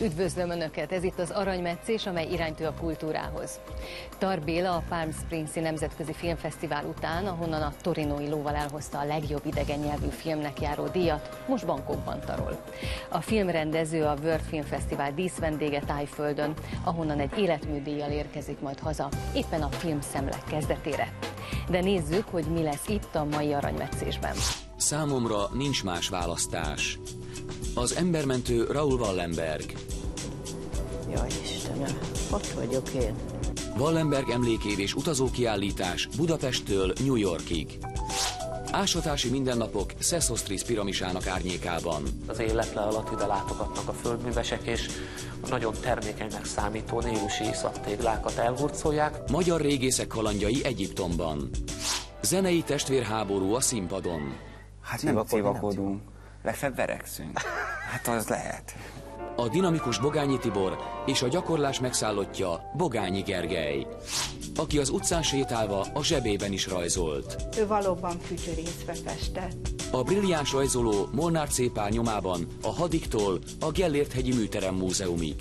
Üdvözlöm Önöket! Ez itt az Aranymetszés, amely iránytű a kultúrához. Tar Béla a Palm Springs-i Nemzetközi Filmfesztivál után, ahonnan a torinói lóval elhozta a legjobb idegen nyelvű filmnek járó díjat, most Bangkokban tarol. A filmrendező a World Film Festival díszvendége Tájföldön, ahonnan egy életműdíjjal érkezik majd haza, éppen a filmszemlek kezdetére. De nézzük, hogy mi lesz itt a mai Aranymetszésben. Számomra nincs más választás. Az embermentő Raoul Wallenberg. Jaj, Istenem, ott vagyok én. Wallenberg emlékév és utazókiállítás Budapesttől New Yorkig. Ásatási mindennapok Sesostris piramisának árnyékában. Az életle alatt ide látogatnak a földművesek, és a nagyon termékenynek számító nélusi iszaptéglákat elhurcolják. Magyar régészek kalandjai Egyiptomban. Zenei testvérháború a színpadon. Hát nem civakodunk, legfeljebb verekszünk. Hát az lehet. A dinamikus Bogányi Tibor és a gyakorlás megszállottja Bogányi Gergely, aki az utcán sétálva a zsebében is rajzolt. Ő valóban fütyörészve festett. A brilliáns rajzoló Molnár C. Pál nyomában a Hadiktól a Gellért-hegyi Műterem Múzeumig.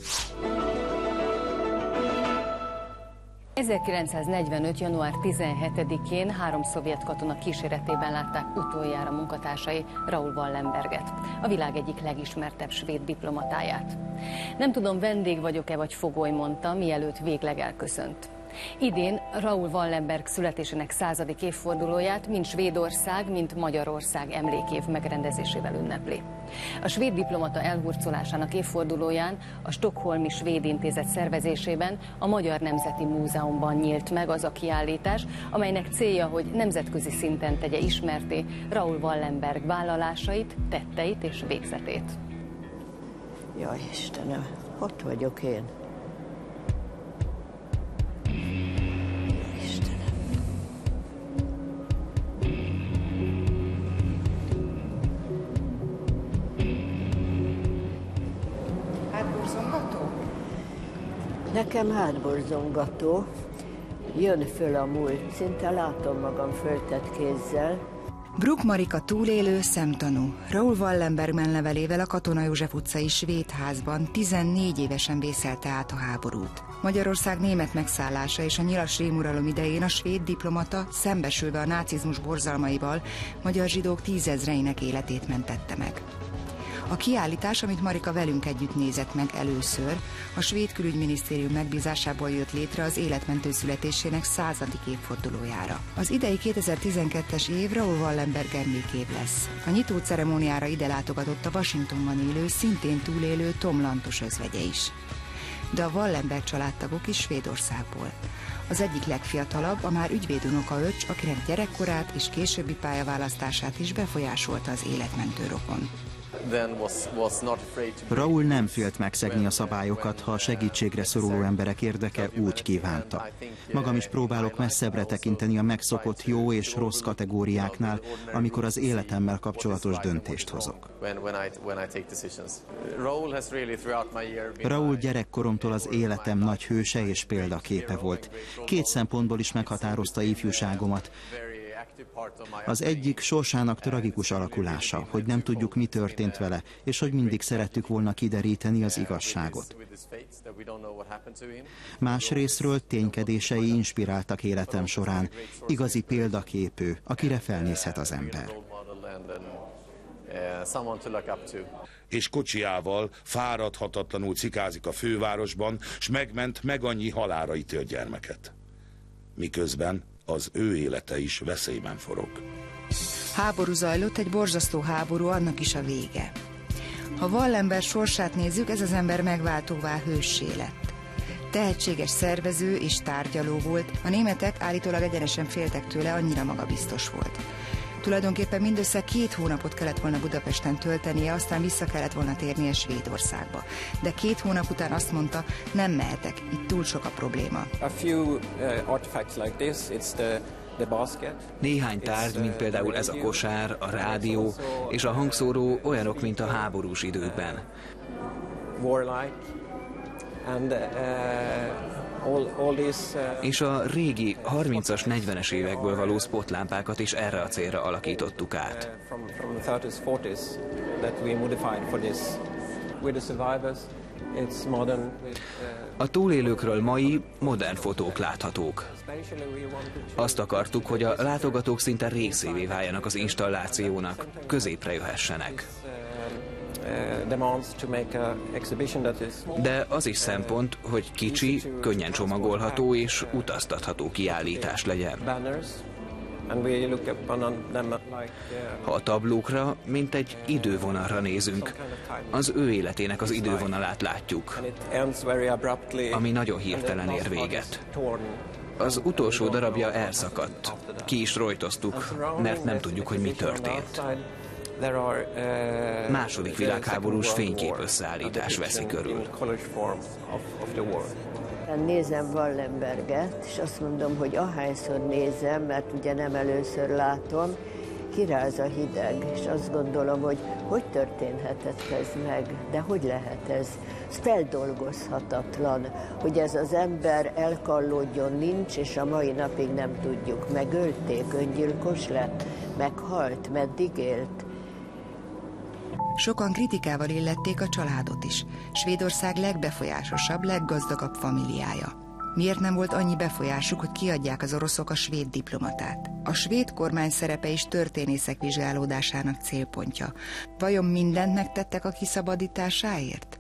1945. január 17-én 3 szovjet katona kíséretében látták utoljára munkatársai Raoul Wallenberget, a világ egyik legismertebb svéd diplomatáját. Nem tudom, vendég vagyok-e vagy fogoly, mondta, mielőtt végleg elköszönt. Idén Raoul Wallenberg születésének 100. évfordulóját mind Svédország, mind Magyarország emlékév megrendezésével ünnepli. A svéd diplomata elhurcolásának évfordulóján a Stockholmi Svéd Intézet szervezésében a Magyar Nemzeti Múzeumban nyílt meg az a kiállítás, amelynek célja, hogy nemzetközi szinten tegye ismertté Raoul Wallenberg vállalásait, tetteit és végzetét. Jaj, Istenem, ott vagyok én. Nekem hátborzongató, jön föl a múlt, szinte látom magam föltett kézzel. Bruck Marika túlélő szemtanú. Raoul Wallenberg menlevelével a Katona József utcai svéd házban 14 évesen vészelte át a háborút. Magyarország német megszállása és a nyilas rémuralom idején a svéd diplomata szembesülve a nácizmus borzalmaival magyar zsidók 10 000-einek életét mentette meg. A kiállítás, amit Marika velünk együtt nézett meg először, a svéd külügyminisztérium megbízásából jött létre az életmentő születésének 100. évfordulójára. Az idei 2012-es év Raoul Wallenberg emlékév lesz. A nyitó ceremóniára ide látogatott a Washingtonban élő, szintén túlélő Tom Lantos özvegye is. De a Wallenberg családtagok is Svédországból. Az egyik legfiatalabb, a már ügyvédunokaöccse, akinek gyerekkorát és későbbi pályaválasztását is befolyásolta az életmentő rokon. Raoul nem félt megszegni a szabályokat, ha a segítségre szoruló emberek érdeke úgy kívánta. Magam is próbálok messzebbre tekinteni a megszokott jó és rossz kategóriáknál, amikor az életemmel kapcsolatos döntést hozok. Raoul gyerekkoromtól az életem nagy hőse és példaképe volt. 2 szempontból is meghatározta ifjúságomat. Az egyik sorsának tragikus alakulása, hogy nem tudjuk, mi történt vele, és hogy mindig szerettük volna kideríteni az igazságot. Másrészről ténykedései inspiráltak életem során, igazi példaképű, akire felnézhet az ember. És kocsijával fáradhatatlanul cikázik a fővárosban, s megment meg annyi halálra ítélt gyermeket. Miközben az ő élete is veszélyben forog. Háború zajlott, egy borzasztó háború, annak is a vége. Ha Wallenberg sorsát nézzük, ez az ember megváltóvá hőssé lett. Tehetséges szervező és tárgyaló volt, a németek állítólag egyenesen féltek tőle, annyira magabiztos volt. Tulajdonképpen mindössze 2 hónapot kellett volna Budapesten töltenie, aztán vissza kellett volna térnie Svédországba. De 2 hónap után azt mondta, nem mehetek, itt túl sok a probléma. Néhány tárgy, mint például ez a kosár, a rádió és a hangszóró olyanok, mint a háborús időkben. És a régi 30-as, 40-es évekből való spotlámpákat is erre a célra alakítottuk át. A túlélőkről mai, modern fotók láthatók. Azt akartuk, hogy a látogatók szinte részévé váljanak az installációnak, középre jöhessenek. De az is szempont, hogy kicsi, könnyen csomagolható és utaztatható kiállítás legyen. Ha a tablókra, mint egy idővonalra nézünk, az ő életének az idővonalát látjuk, ami nagyon hirtelen ér véget. Az utolsó darabja elszakadt, ki is rojtoztuk, mert nem tudjuk, hogy mi történt. Második világháborús fénykép összeállítás veszi körül. Nézem Wallenberget, és azt mondom, hogy ahányszor nézem, mert ugye nem először látom, kiráz a hideg, és azt gondolom, hogy történhetett ez meg, de hogy lehet ez? Ez feldolgozhatatlan, hogy ez az ember elkallódjon, nincs, és a mai napig nem tudjuk. Megölték, öngyilkos lett, meghalt, meddig élt. Sokan kritikával illették a családot is. Svédország legbefolyásosabb, leggazdagabb familiája. Miért nem volt annyi befolyásuk, hogy kiadják az oroszok a svéd diplomatát? A svéd kormány szerepe is történészek vizsgálódásának célpontja. Vajon mindent megtettek a kiszabadításáért?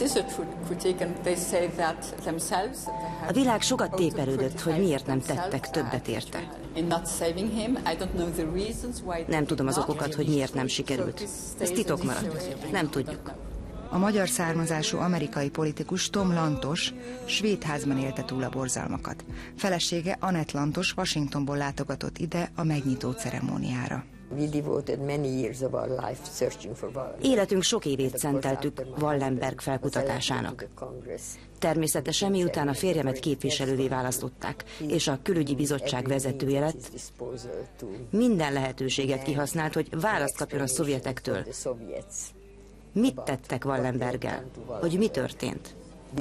A világ sokat téperődött, hogy miért nem tettek többet érte. Nem tudom az okokat, hogy miért nem sikerült. Ez titok maradt. Nem tudjuk. A magyar származású amerikai politikus Tom Lantos svéd házban élte túl a borzalmakat. Felesége Annette Lantos Washingtonból látogatott ide a megnyitó ceremóniára. Életünk sok évét szenteltük Wallenberg felkutatásának. Természetesen miután a férjemet képviselővé választották, és a külügyi bizottság vezetője lett, minden lehetőséget kihasznált, hogy választ kapjon a szovjetektől. Mit tettek Wallenberggel? Hogy mi történt?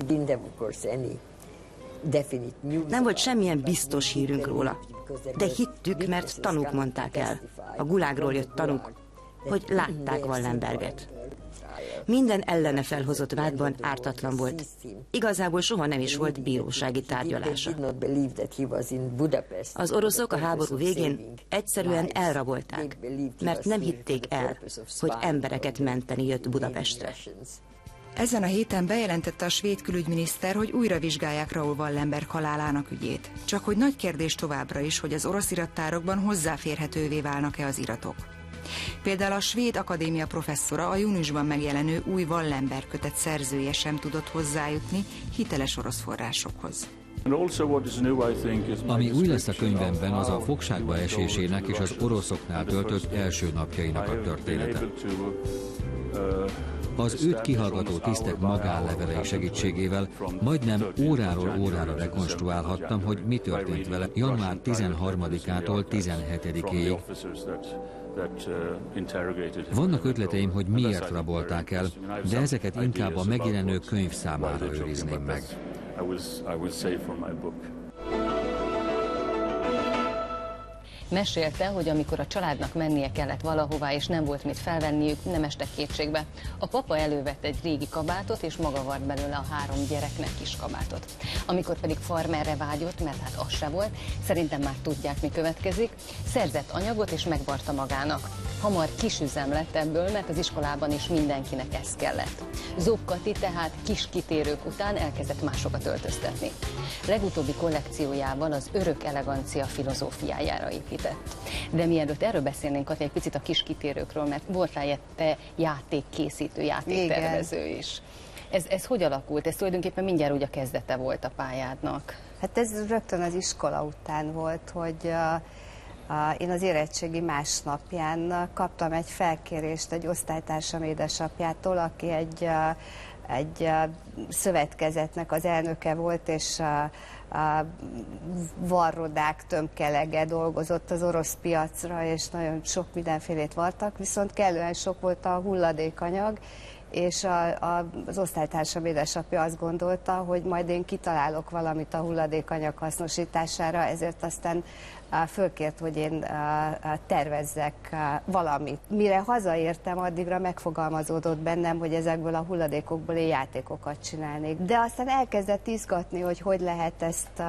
Nem volt semmilyen biztos hírünk róla, de hittük, mert tanúk mondták el. A gulágról jött tanúk, hogy látták Wallenberget. Minden ellene felhozott vádban ártatlan volt. Igazából soha nem is volt bírósági tárgyalása. Az oroszok a háború végén egyszerűen elrabolták, mert nem hitték el, hogy embereket menteni jött Budapestre. Ezen a héten bejelentette a svéd külügyminiszter, hogy újra vizsgálják Raoul Wallenberg halálának ügyét. Csak hogy nagy kérdés továbbra is, hogy az orosz irattárokban hozzáférhetővé válnak-e az iratok. Például a Svéd Akadémia professzora, a júniusban megjelenő új Wallenberg kötet szerzője sem tudott hozzájutni hiteles orosz forrásokhoz. Ami új lesz a könyvemben, az a fogságba esésének és az oroszoknál töltött első napjainak a története. Az őt kihallgató tisztek magánlevelei segítségével majdnem óráról órára rekonstruálhattam, hogy mi történt vele január 13-ától 17-éig. Vannak ötleteim, hogy miért rabolták el, de ezeket inkább a megjelenő könyv számára őrizném meg. Mesélte, hogy amikor a családnak mennie kellett valahová, és nem volt mit felvenniük, nem estek kétségbe. A papa elővett egy régi kabátot, és maga vart belőle a 3 gyereknek kis kabátot. Amikor pedig farmerre vágyott, mert hát az se volt, szerintem már tudják, mi következik, szerzett anyagot, és megvarta magának. Hamar kisüzem lett ebből, mert az iskolában is mindenkinek ez kellett. Zók Kati tehát kis kitérők után elkezdett másokat öltöztetni. Legutóbbi kollekciójában az örök elegancia filozófiájára épített. De mielőtt erről beszélnénk, Kati, egy picit a kis kitérőkről, mert volt rá te játékkészítő, játéktervező is. Ez hogy alakult? Ez tulajdonképpen mindjárt úgy a kezdete volt a pályádnak. Hát ez rögtön az iskola után volt, hogy én az érettségi másnapján kaptam egy felkérést egy osztálytársam édesapjától, aki egy szövetkezetnek az elnöke volt, és varrodák tömkelege dolgozott az orosz piacra, és nagyon sok mindenfélét vartak, viszont kellően sok volt a hulladékanyag, és az osztálytársam édesapja azt gondolta, hogy majd én kitalálok valamit a hulladékanyag hasznosítására, ezért aztán fölkért, hogy én tervezzek valamit. Mire hazaértem, addigra megfogalmazódott bennem, hogy ezekből a hulladékokból én játékokat csinálnék. De aztán elkezdett izgatni, hogy lehet ezt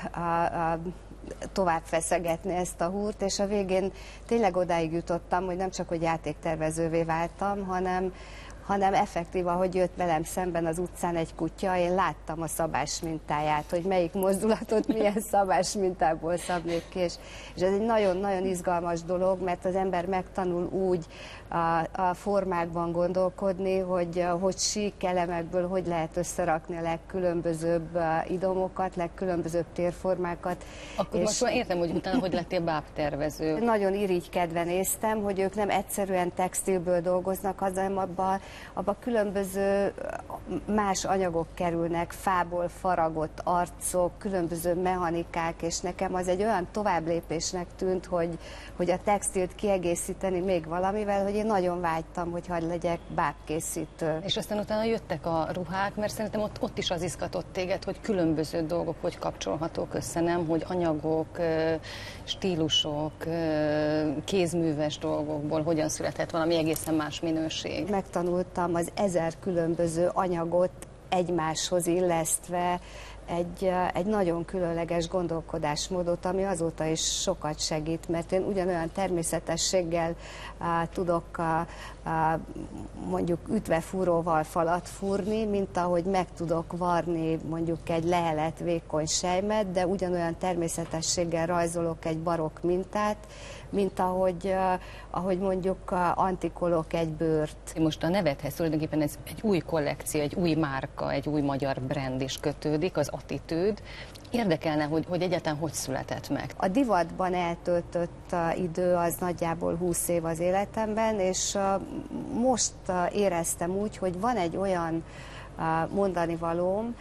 tovább feszegetni ezt a húrt, és a végén tényleg odáig jutottam, hogy nem csak, hogy játéktervezővé váltam, hanem effektív, ahogy jött velem szemben az utcán egy kutya, én láttam a szabás mintáját, hogy melyik mozdulatot milyen szabás mintából szabnék ki, és ez egy nagyon-nagyon izgalmas dolog, mert az ember megtanul úgy a formákban gondolkodni, hogy sík elemekből hogy lehet összerakni a legkülönbözőbb idomokat, legkülönbözőbb térformákat. Akkor most már értem, hogy utána hogy lettél bábtervező. Nagyon irigykedve néztem, hogy ők nem egyszerűen textilből dolgoznak, hanem abba különböző más anyagok kerülnek, fából faragott arcok, különböző mechanikák, és nekem az egy olyan továbblépésnek tűnt, hogy a textilt kiegészíteni még valamivel, hogy én nagyon vágytam, hogy hadd legyek bábkészítő. És aztán utána jöttek a ruhák, mert szerintem ott is az izgatott téged, hogy különböző dolgok hogy kapcsolhatók össze, nem? Hogy anyagok, stílusok, kézműves dolgokból hogyan született valami egészen más minőség. Megtanultam az 1000 különböző anyagot egymáshoz illesztve, egy nagyon különleges gondolkodásmódot, ami azóta is sokat segít, mert én ugyanolyan természetességgel tudok mondjuk ütvefúróval falat fúrni, mint ahogy meg tudok varni mondjuk egy lehelet vékony selymet, de ugyanolyan természetességgel rajzolok egy barokk mintát, mint ahogy mondjuk antikolok egy bőrt. Most a nevedhez tulajdonképpen ez egy új kollekció, egy új márka, egy új magyar brand is kötődik, az Attitűd. Érdekelne, hogy egyáltalán hogy született meg? A divatban eltöltött idő az nagyjából 20 év az életemben, és most éreztem úgy, hogy van egy olyan mondanivalóm,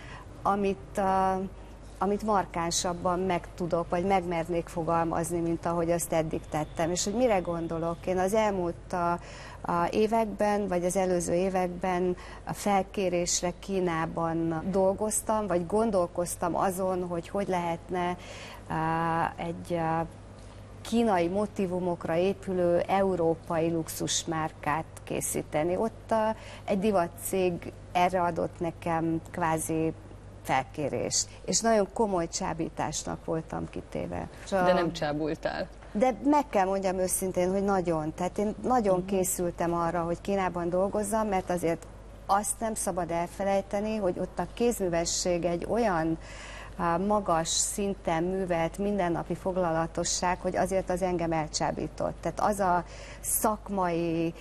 amit markánsabban meg tudok, vagy megmernék fogalmazni, mint ahogy azt eddig tettem. És hogy mire gondolok? Én az elmúlt években, vagy az előző években a felkérésre Kínában dolgoztam, vagy gondolkoztam azon, hogy lehetne egy kínai motívumokra épülő európai luxusmárkát készíteni. Ott egy divatcég erre adott nekem kvázi felkérést, és nagyon komoly csábításnak voltam kitéve. De nem csábultál. De meg kell mondjam őszintén, hogy nagyon. Tehát én nagyon készültem arra, hogy Kínában dolgozzam, mert azért azt nem szabad elfelejteni, hogy ott a kézművesség egy olyan magas szinten művelt mindennapi foglalatosság, hogy azért az engem elcsábított. Tehát az a szakmai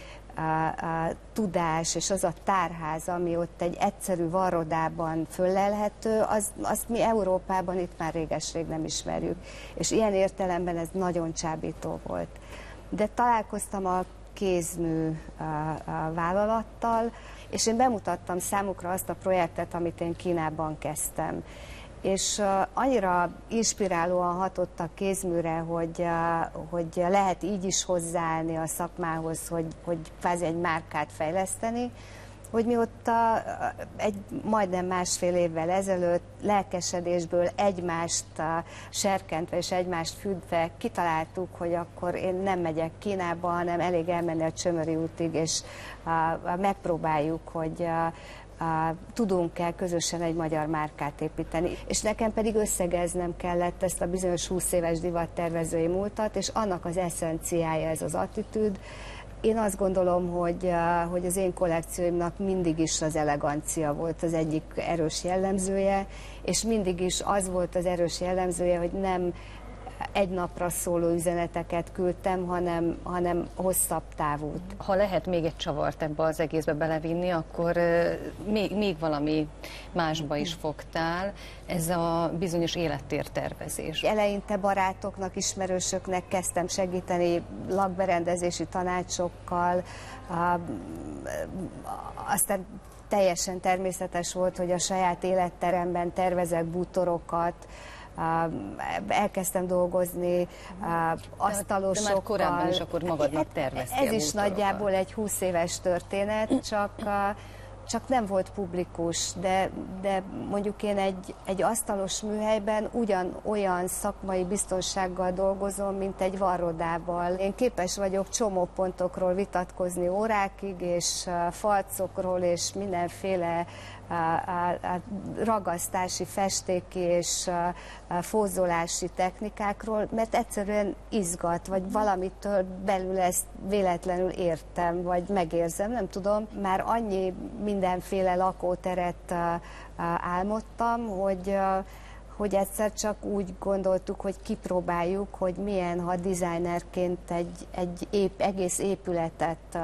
tudás és az a tárház, ami ott egy egyszerű varrodában föllelhető, azt mi Európában itt már réges-rég nem ismerjük. És ilyen értelemben ez nagyon csábító volt. De találkoztam a kézmű vállalattal, és én bemutattam számukra azt a projektet, amit én Kínában kezdtem. És annyira inspirálóan hatott a kézműre, hogy lehet így is hozzáállni a szakmához, hogy kvázi egy márkát fejleszteni, hogy mi ott egy majdnem másfél évvel ezelőtt lelkesedésből egymást serkentve és egymást függve kitaláltuk, hogy akkor én nem megyek Kínába, hanem elég elmenni a Csömöri útig, és megpróbáljuk, hogy tudunk-e közösen egy magyar márkát építeni. És nekem pedig összegeznem kellett ezt a bizonyos 20 éves divattervezői múltat, és annak az eszenciája ez az Attitűd. Én azt gondolom, hogy az én kollekcióimnak mindig is az elegancia volt az egyik erős jellemzője, és mindig is az volt az erős jellemzője, hogy nem egy napra szóló üzeneteket küldtem, hanem hosszabb távút. Ha lehet még egy csavart ebbe az egészbe belevinni, akkor még valami másba is fogtál, ez a bizonyos élettértervezés. Eleinte barátoknak, ismerősöknek kezdtem segíteni lakberendezési tanácsokkal, aztán teljesen természetes volt, hogy a saját életteremben tervezek bútorokat, elkezdtem dolgozni asztalosokkal. De már korábban is akkor magadnak terveztél. Ez is nagyjából egy 20 éves történet, csak nem volt publikus, de mondjuk én egy asztalos műhelyben ugyanolyan szakmai biztonsággal dolgozom, mint egy varrodával. Én képes vagyok csomópontokról vitatkozni órákig, és falcokról, és mindenféle ragasztási, festéki és fózolási technikákról, mert egyszerűen izgat, vagy valamitől belül ezt véletlenül értem, vagy megérzem, nem tudom. Már annyi mindenféle lakóteret álmodtam, hogy egyszer csak úgy gondoltuk, hogy kipróbáljuk, hogy milyen, ha designerként egy egész épületet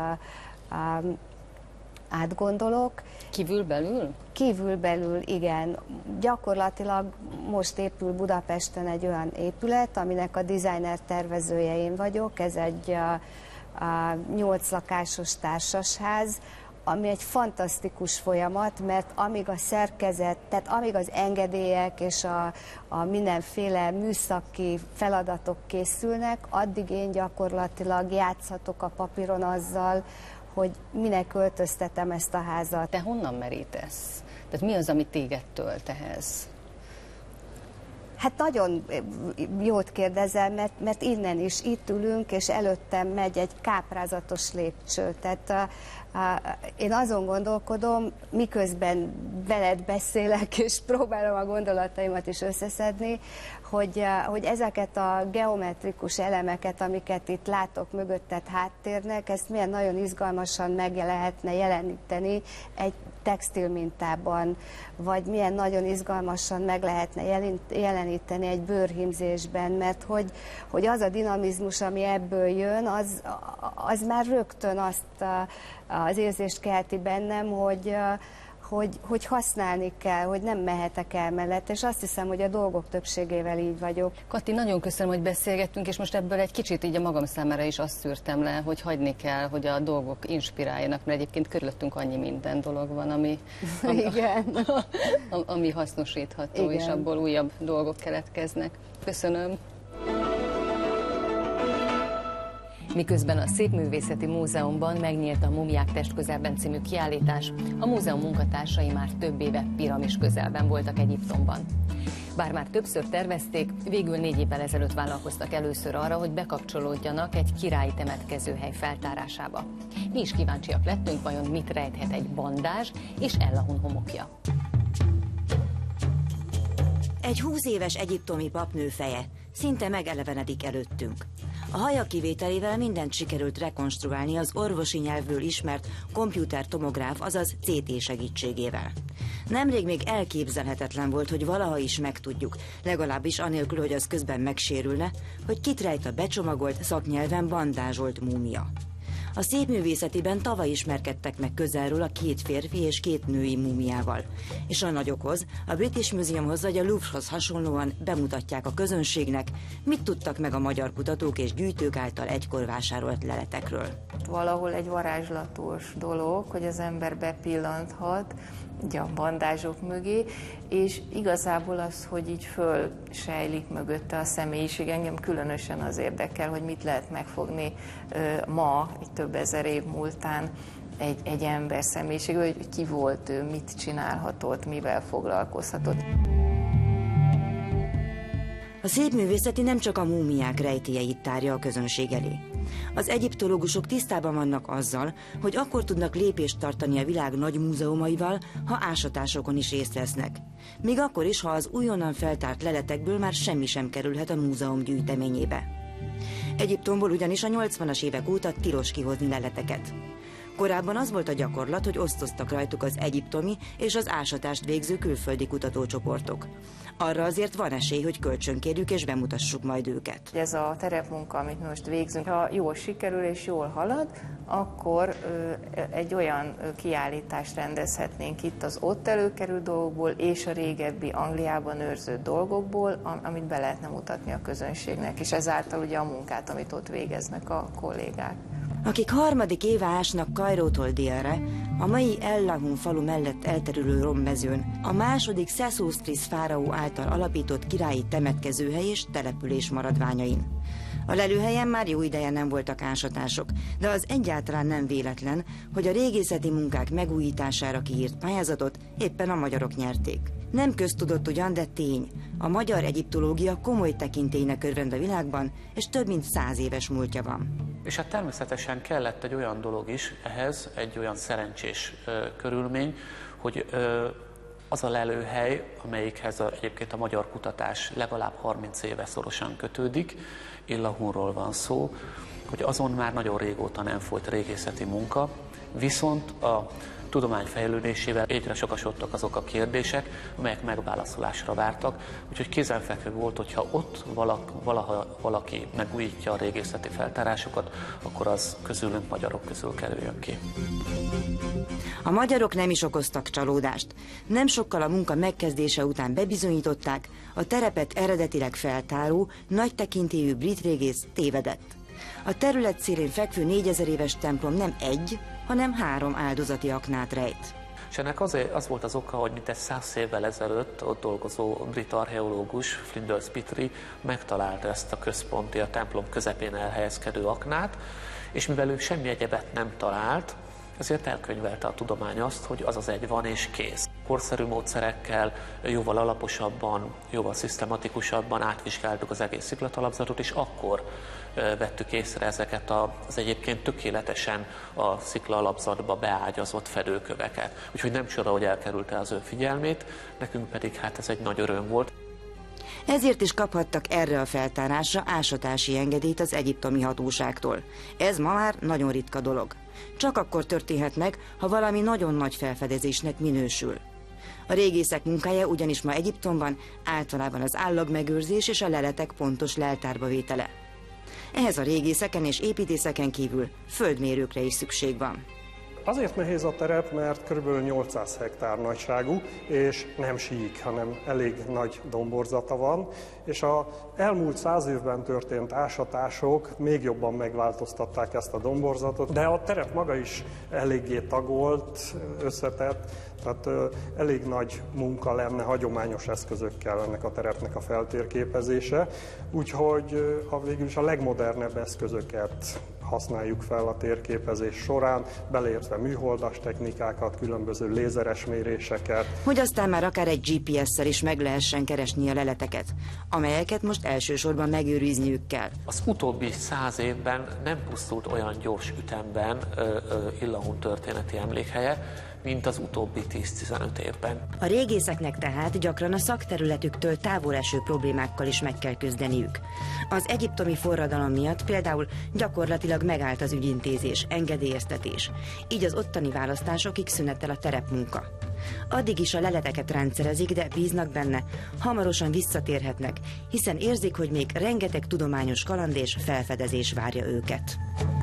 átgondolok. Kívülbelül? Kívülbelül, igen. Gyakorlatilag most épül Budapesten egy olyan épület, aminek a designer tervezője én vagyok. Ez egy 8 lakásos társasház, ami egy fantasztikus folyamat, mert amíg a szerkezet, tehát amíg az engedélyek és a mindenféle műszaki feladatok készülnek, addig én gyakorlatilag játszhatok a papíron azzal, hogy minek költöztetem ezt a házat. Te honnan merítesz? Tehát mi az, ami téged tölt ehhez? Hát nagyon jót kérdezel, mert innen is itt ülünk, és előttem megy egy káprázatos lépcső. Tehát én azon gondolkodom, miközben veled beszélek, és próbálom a gondolataimat is összeszedni, hogy ezeket a geometrikus elemeket, amiket itt látok mögötted háttérnek, ezt milyen nagyon izgalmasan meg lehetne jeleníteni egy textilmintában, vagy milyen nagyon izgalmasan meg lehetne jeleníteni egy bőrhímzésben, mert hogy az a dinamizmus, ami ebből jön, az már rögtön azt az érzést kelti bennem, hogy használni kell, hogy nem mehetek el mellett, és azt hiszem, hogy a dolgok többségével így vagyok. Kati, nagyon köszönöm, hogy beszélgettünk, és most ebből egy kicsit így a magam számára is azt szűrtem le, hogy hagyni kell, hogy a dolgok inspiráljanak, mert egyébként körülöttünk annyi minden dolog van, ami hasznosítható, igen. És abból újabb dolgok keletkeznek. Köszönöm. Miközben a Szépművészeti Múzeumban megnyílt a Mumiák testközelben című kiállítás, a múzeum munkatársai már több éve piramis közelben voltak Egyiptomban. Bár már többször tervezték, végül 4 évvel ezelőtt vállalkoztak először arra, hogy bekapcsolódjanak egy királyi temetkezőhely feltárásába. Mi is kíváncsiak lettünk, vajon mit rejthet egy bandázs és Ellahun homokja. Egy 20 éves egyiptomi papnő feje szinte megelevenedik előttünk. A haja kivételével mindent sikerült rekonstruálni az orvosi nyelvből ismert komputertomográf, azaz CT segítségével. Nemrég még elképzelhetetlen volt, hogy valaha is megtudjuk, legalábbis anélkül, hogy az közben megsérülne, hogy kit rejt a becsomagolt, szaknyelven bandázsolt múmia. A szépművészetiben tavaly ismerkedtek meg közelről a 2 férfi és 2 női múmiával. És a nagyokhoz, a British Museumhoz vagy a Louvre-hoz hasonlóan bemutatják a közönségnek, mit tudtak meg a magyar kutatók és gyűjtők által egykor vásárolt leletekről. Valahol egy varázslatos dolog, hogy az ember bepillanthat ugye a bandázsok mögé, és igazából az, hogy így fölsejlik mögötte a személyiség, engem különösen az érdekel, hogy mit lehet megfogni ma, egy több ezer év múltán egy ember személyiség, hogy ki volt ő, mit csinálhatott, mivel foglalkozhatott. A szépművészeti nem csak a múmiák rejtélyeit tárja a közönség elé. Az egyiptológusok tisztában vannak azzal, hogy akkor tudnak lépést tartani a világ nagy múzeumaival, ha ásatásokon is részt vesznek. Még akkor is, ha az újonnan feltárt leletekből már semmi sem kerülhet a múzeum gyűjteményébe. Egyiptomból ugyanis a 80-as évek óta tilos kihozni leleteket. Korábban az volt a gyakorlat, hogy osztoztak rajtuk az egyiptomi és az ásatást végző külföldi kutatócsoportok. Arra azért van esély, hogy kölcsönkérjük és bemutassuk majd őket. Ez a terepmunka, amit most végzünk, ha jól sikerül és jól halad, akkor egy olyan kiállítást rendezhetnénk itt az ott előkerült dolgokból és a régebbi Angliában őrzött dolgokból, amit be lehetne mutatni a közönségnek, és ezáltal ugye a munkát, amit ott végeznek a kollégák. Akik harmadik éve ásnak Kairótól délre, a mai El Lahun falu mellett elterülő rommezőn, a második Sesostris fáraó által alapított királyi temetkezőhely és település maradványain. A lelőhelyen már jó ideje nem voltak ásatások, de az egyáltalán nem véletlen, hogy a régészeti munkák megújítására kiírt pályázatot éppen a magyarok nyerték. Nem köztudott ugyan, de tény. A magyar egyiptológia komoly tekintélynek örvend a világban, és több mint 100 éves múltja van. És hát természetesen kellett egy olyan dolog is ehhez, egy olyan szerencsés körülmény, hogy az a lelőhely, amelyikhez egyébként a magyar kutatás legalább 30 éve szorosan kötődik, El Lahunról van szó, hogy azon már nagyon régóta nem folyt régészeti munka, viszont a tudomány fejlődésével egyre sokasodtak azok a kérdések, amelyek megválaszolásra vártak, úgyhogy kézenfekvő volt, hogyha ott valaki megújítja a régészeti feltárásokat, akkor az közülünk, magyarok közül kerüljön ki. A magyarok nem is okoztak csalódást. Nem sokkal a munka megkezdése után bebizonyították, a terepet eredetileg feltáró, nagy tekintélyű brit régész tévedett. A terület szélén fekvő 4000 éves templom nem egy, hanem 3 áldozati aknát rejt. És ennek az volt az oka, hogy mintegy 100 évvel ezelőtt ott dolgozó brit archeológus Flinders Petrie megtalálta ezt a központi, a templom közepén elhelyezkedő aknát, és mivel ő semmi egyebet nem talált, ezért elkönyvelte a tudomány azt, hogy az az egy van és kész. Korszerű módszerekkel, jóval alaposabban, jóval szisztematikusabban átvizsgáltuk az egész sziklatalapzatot, és akkor vettük észre ezeket az egyébként tökéletesen a szikla alapzatba beágyazott fedőköveket. Úgyhogy nem csoda, hogy elkerülte az ő figyelmét, nekünk pedig hát ez egy nagy öröm volt. Ezért is kaphattak erre a feltárásra ásatási engedélyt az egyiptomi hatóságtól. Ez ma már nagyon ritka dolog. Csak akkor történhet meg, ha valami nagyon nagy felfedezésnek minősül. A régészek munkája ugyanis ma Egyiptomban általában az állagmegőrzés és a leletek pontos leltárba vétele. Ehhez a régészeken és építészeken kívül földmérőkre is szükség van. Azért nehéz a terep, mert kb. 800 hektár nagyságú, és nem sík, hanem elég nagy domborzata van, és az elmúlt 100 évben történt ásatások még jobban megváltoztatták ezt a domborzatot, de a terep maga is eléggé tagolt, összetett, tehát elég nagy munka lenne hagyományos eszközökkel ennek a terepnek a feltérképezése, úgyhogy végül is a legmodernebb eszközöket használjuk fel a térképezés során, beleértve műholdas technikákat, különböző lézeres méréseket. Hogy aztán már akár egy GPS-szel is meg lehessen keresni a leleteket, amelyeket most elsősorban megőrizniük kell. Az utóbbi 100 évben nem pusztult olyan gyors ütemben El Lahun történeti emlékhelye, mint az utóbbi 10-15 évben. A régészeknek tehát gyakran a szakterületüktől távol eső problémákkal is meg kell küzdeniük. Az egyiptomi forradalom miatt például gyakorlatilag megállt az ügyintézés, engedélyeztetés. Így az ottani választásokig szünetel a terepmunka. Addig is a leleteket rendszerezik, de bíznak benne, hamarosan visszatérhetnek, hiszen érzik, hogy még rengeteg tudományos kaland és felfedezés várja őket.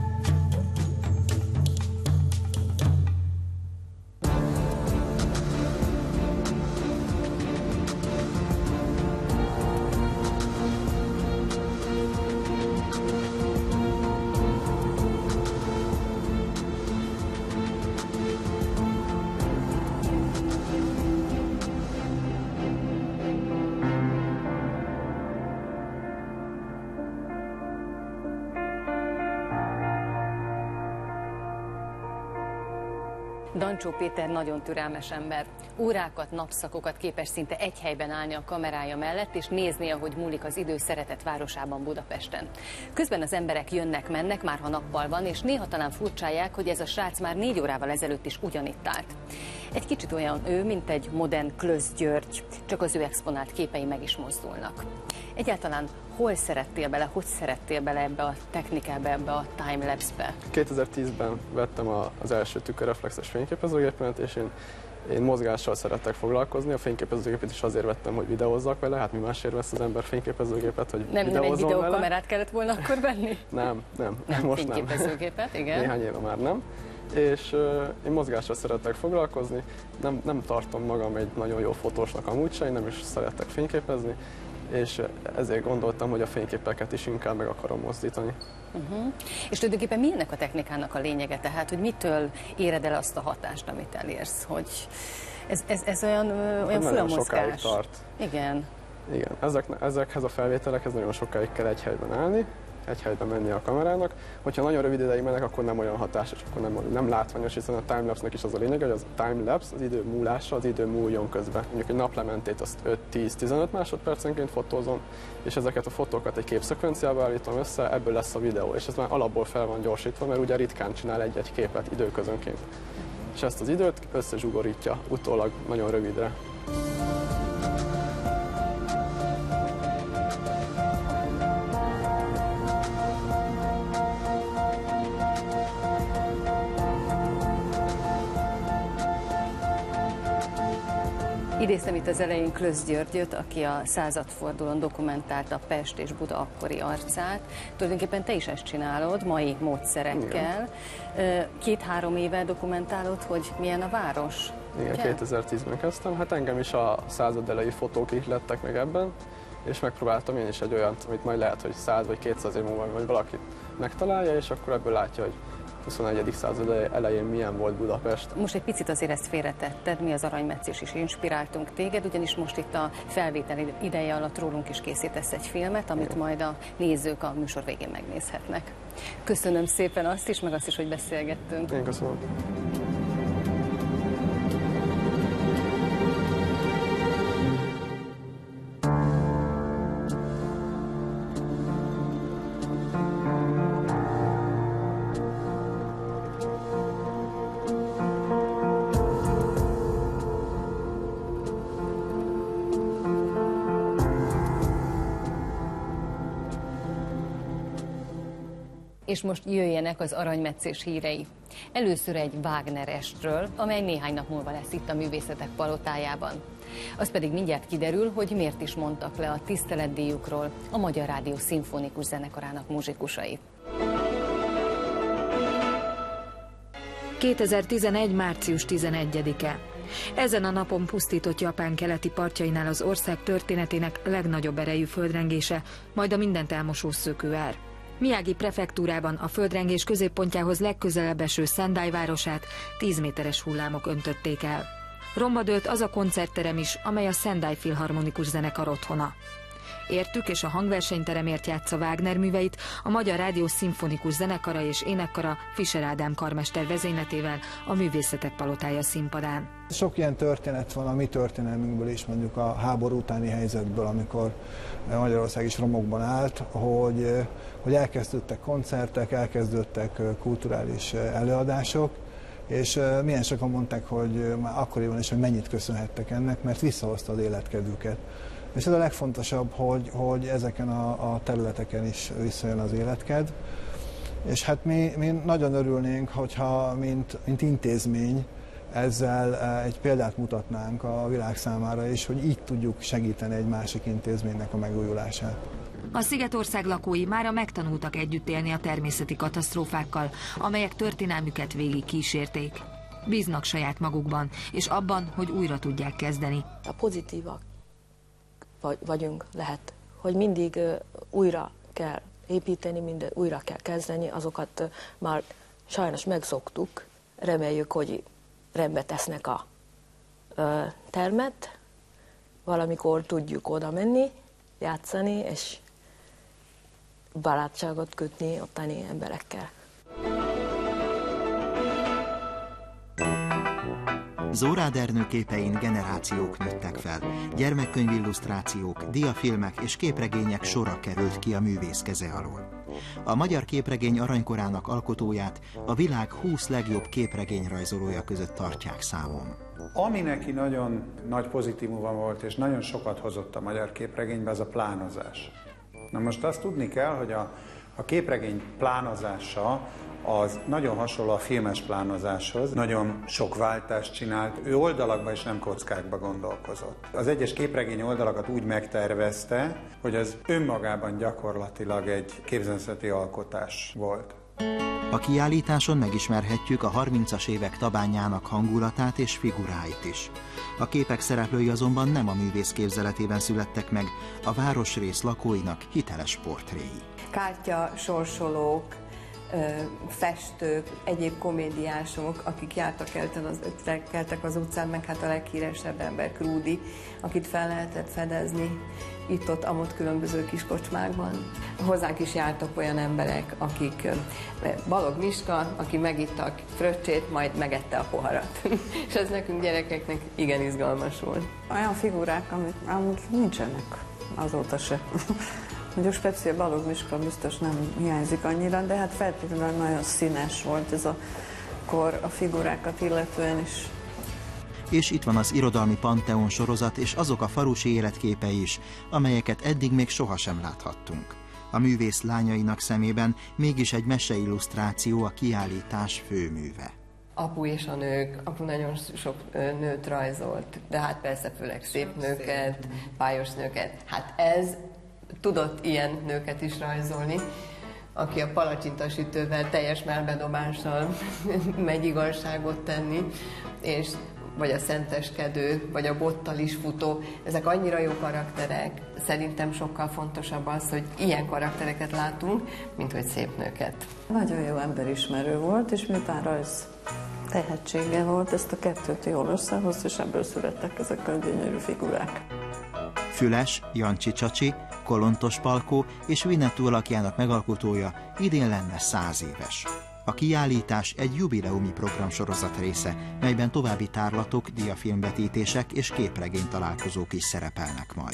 Dancsó Péter nagyon türelmes ember. Órákat, napszakokat képes szinte egy helyben állni a kamerája mellett, és nézni, ahogy múlik az idő szeretett városában, Budapesten. Közben az emberek jönnek-mennek, már ha nappal van, és néha talán furcsálják, hogy ez a srác már 4 órával ezelőtt is ugyanitt állt. Egy kicsit olyan ő, mint egy modern Klösz György, csak az ő exponált képei meg is mozdulnak. Egyáltalán hol szerettél bele, hogy szerettél bele ebbe a technikába, ebbe a timelapse-be? 2010-ben vettem az első tükörreflexes fényképezőgépemet, és én mozgással szeretek foglalkozni. A fényképezőgépet is azért vettem, hogy videózzak vele. Hát mi másért vesz az ember fényképezőgépet, hogy nem egy videókamerát kellett volna akkor venni? Nem, most nem. Fényképezőgépet, igen. Néhány éve már nem. És én mozgással szeretek foglalkozni. Nem tartom magam egy nagyon jó fotósnak amúgy sem, nem is szeretek fényképezni. és ezért gondoltam, hogy a fényképeket is inkább meg akarom mozdítani. És tulajdonképpen mi ennek a technikának a lényege? Tehát, hogy mitől éred el azt a hatást, amit elérsz? Hogy ez olyan fülmozgás. Tart. Igen. Igen. Ezekhez a felvételekhez nagyon sokáig kell egy helyben állni, egy helyben menni a kamerának. Hogyha nagyon rövid ideig mennek, akkor nem olyan hatásos, akkor nem látványos, hiszen a timelapse-nek is az a lényeg, hogy az timelapse, az idő múlása, az idő múljon közben. Mondjuk egy naplementét azt 5-10-15 másodpercenként fotózom, és ezeket a fotókat egy képszekvenciával állítom össze, ebből lesz a videó, és ez már alapból fel van gyorsítva, mert ugye ritkán csinál egy-egy képet időközönként. És ezt az időt összezsugorítja utólag nagyon rövidre. Idéztem itt az elején Klösz Györgyöt, aki a századfordulón dokumentálta Pest és Buda akkori arcát. Tulajdonképpen te is ezt csinálod, mai módszerekkel. 2-3 éve dokumentálod, hogy milyen a város? Igen, 2010-ben kezdtem. Hát engem is a század elejé fotók ihlettek meg ebben, és megpróbáltam én is egy olyat, amit majd lehet, hogy 100 vagy 200 év múlva vagy valaki megtalálja, és akkor ebből látja, hogy 21. század elején milyen volt Budapest. Most egy picit azért ezt félretetted, mi az aranymetszés is inspiráltunk téged, ugyanis most itt a felvétel ideje alatt rólunk is készítesz egy filmet, amit majd a nézők a műsor végén megnézhetnek. Köszönöm szépen azt is, meg azt is, hogy beszélgettünk. Én köszönöm. És most jöjjenek az aranymetszés hírei. Először egy Wagner-estről, amely néhány nap múlva lesz itt a Művészetek Palotájában. Az pedig mindjárt kiderül, hogy miért is mondtak le a tiszteletdíjukról a Magyar Rádió Szimfonikus Zenekarának muzsikusai. 2011. március 11-e. Ezen a napon pusztított Japán keleti partjainál az ország történetének legnagyobb erejű földrengése, majd a mindent elmosó szökőár. Miyagi prefektúrában a földrengés középpontjához legközelebb eső Sendai városát 10 méteres hullámok öntötték el. Romba dőlt az a koncertterem is, amely a Sendai Filharmonikus Zenekar otthona. Értük és a hangversenyteremért játsza Wagner műveit a Magyar Rádió Szimfonikus Zenekara és Énekkara Fischer Ádám karmester vezényletével a Művészetek Palotája színpadán. Sok ilyen történet van a mi történelmünkből is, mondjuk a háború utáni helyzetből, amikor Magyarország is romokban állt, hogy elkezdődtek koncertek, elkezdődtek kulturális előadások, és milyen sokan mondták, hogy már akkoriban is, hogy mennyit köszönhettek ennek, mert visszahozta az életkedvüket. És ez a legfontosabb, hogy ezeken a területeken is visszajön az életked. És hát mi nagyon örülnénk, hogyha mint intézmény ezzel egy példát mutatnánk a világ számára is, hogy így tudjuk segíteni egy másik intézménynek a megújulását. A Szigetország lakói mára megtanultak együtt élni a természeti katasztrófákkal, amelyek történelmüket végig kísérték. Bíznak saját magukban, és abban, hogy újra tudják kezdeni. A pozitívak vagyunk, lehet, hogy mindig újra kell építeni, mindent újra kell kezdeni, azokat már sajnos megszoktuk. Reméljük, hogy rendbe tesznek a termet, valamikor tudjuk oda menni, játszani, és barátságot kötni ottani emberekkel. Zórád Ernő képein generációk nőttek fel. Gyermekkönyvillusztrációk, diafilmek és képregények sora került ki a művész keze alól. A magyar képregény aranykorának alkotóját a világ 20 legjobb képregényrajzolója között tartják számon. Ami neki nagyon nagy pozitívuma volt, és nagyon sokat hozott a magyar képregénybe, az a plánozás. Na most azt tudni kell, hogy a képregény plánozása az nagyon hasonló a filmes plánozáshoz, nagyon sok váltást csinált, ő oldalakba és nem kockákba gondolkozott. Az egyes képregény oldalakat úgy megtervezte, hogy az önmagában gyakorlatilag egy képzőművészeti alkotás volt. A kiállításon megismerhetjük a 30-as évek tabányának hangulatát és figuráit is. A képek szereplői azonban nem a művész képzeletében születtek meg, a városrész lakóinak hiteles portréi. Kártya sorsolók, festők, egyéb komédiások, akik keltek az utcán, meg hát a leghíresebb ember Krúdy, akit fel lehetett fedezni itt-ott, amott különböző kis kocsmákban. Hozzánk is jártak olyan emberek, akik Balogh Miska, aki megitta a fröccsét, majd megette a poharat. És ez nekünk gyerekeknek igen izgalmas volt. Olyan figurák, amik nincsenek azóta se. Mondjuk speciál Balogh Miska biztos nem hiányzik annyira, de hát feltétlenül nagyon színes volt ez a kor a figurákat illetően is. És itt van az Irodalmi Panteon sorozat és azok a falusi életképei is, amelyeket eddig még sohasem láthattunk. A művész lányainak szemében mégis egy meseillusztráció a kiállítás főműve. Apu és a nők, apu nagyon sok nőt rajzolt, de hát persze főleg szép nőket, pályos nőket. Hát ez tudott ilyen nőket is rajzolni, aki a palacsintasütővel teljes melbedobással megy igazságot tenni, és vagy a szenteskedő, vagy a bottal is futó. Ezek annyira jó karakterek. Szerintem sokkal fontosabb az, hogy ilyen karaktereket látunk, mint hogy szép nőket. Nagyon jó emberismerő volt, és miután rajz tehetsége volt, ezt a kettőt jól összehozta, és ebből születtek ezek a gyönyörű figurák. Füles, Jancsi Csacsi, Kolontos Palkó és Winnetou alakjának megalkotója idén lenne 100 éves. A kiállítás egy jubileumi programsorozat része, melyben további tárlatok, diafilmvetítések és képregény találkozók is szerepelnek majd.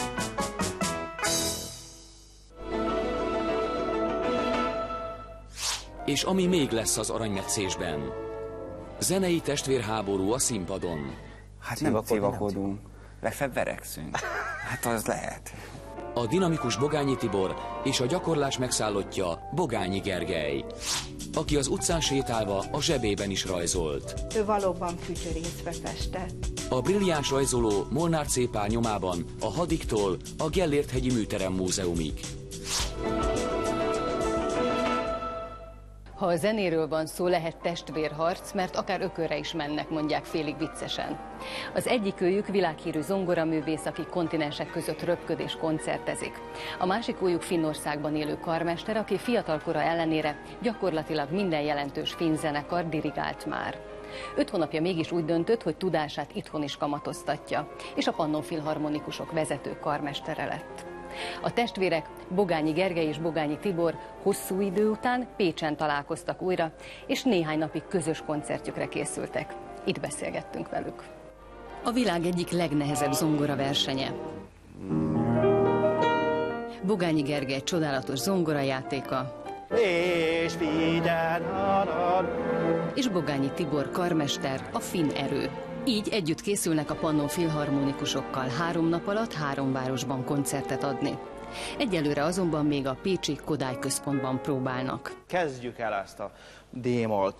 És ami még lesz az aranymetszésben. Zenei testvérháború a színpadon. Hát nem civakodunk, legfeljebb verekszünk. Hát az lehet. A dinamikus Bogányi Tibor és a gyakorlás megszállottja Bogányi Gergely, aki az utcán sétálva a zsebében is rajzolt. Ő valóban fütyörészve festett. A brilliáns rajzoló Molnár C. Pál nyomában a Hadiktól a Gellért-hegyi Műterem Múzeumig. Ha a zenéről van szó, lehet testvérharc, mert akár ökörre is mennek, mondják félig viccesen. Az egyikőjük világhírű zongoraművész, aki kontinensek között röpköd és koncertezik. A másikőjük Finnországban élő karmester, aki fiatalkora ellenére gyakorlatilag minden jelentős finn zenekar dirigált már. 5 hónapja mégis úgy döntött, hogy tudását itthon is kamatoztatja, és a Pannon Filharmonikusok vezető karmestere lett. A testvérek, Bogányi Gergely és Bogányi Tibor hosszú idő után Pécsen találkoztak újra, és néhány napig közös koncertjükre készültek. Itt beszélgettünk velük. A világ egyik legnehezebb zongora versenye. Bogányi Gergely csodálatos zongorajátéka, és Bogányi Tibor karmester, a finn erő. Így együtt készülnek a Pannon Filharmonikusokkal 3 nap alatt 3 városban koncertet adni. Egyelőre azonban még a pécsi Kodály Központban próbálnak. Kezdjük el ezt a démolt.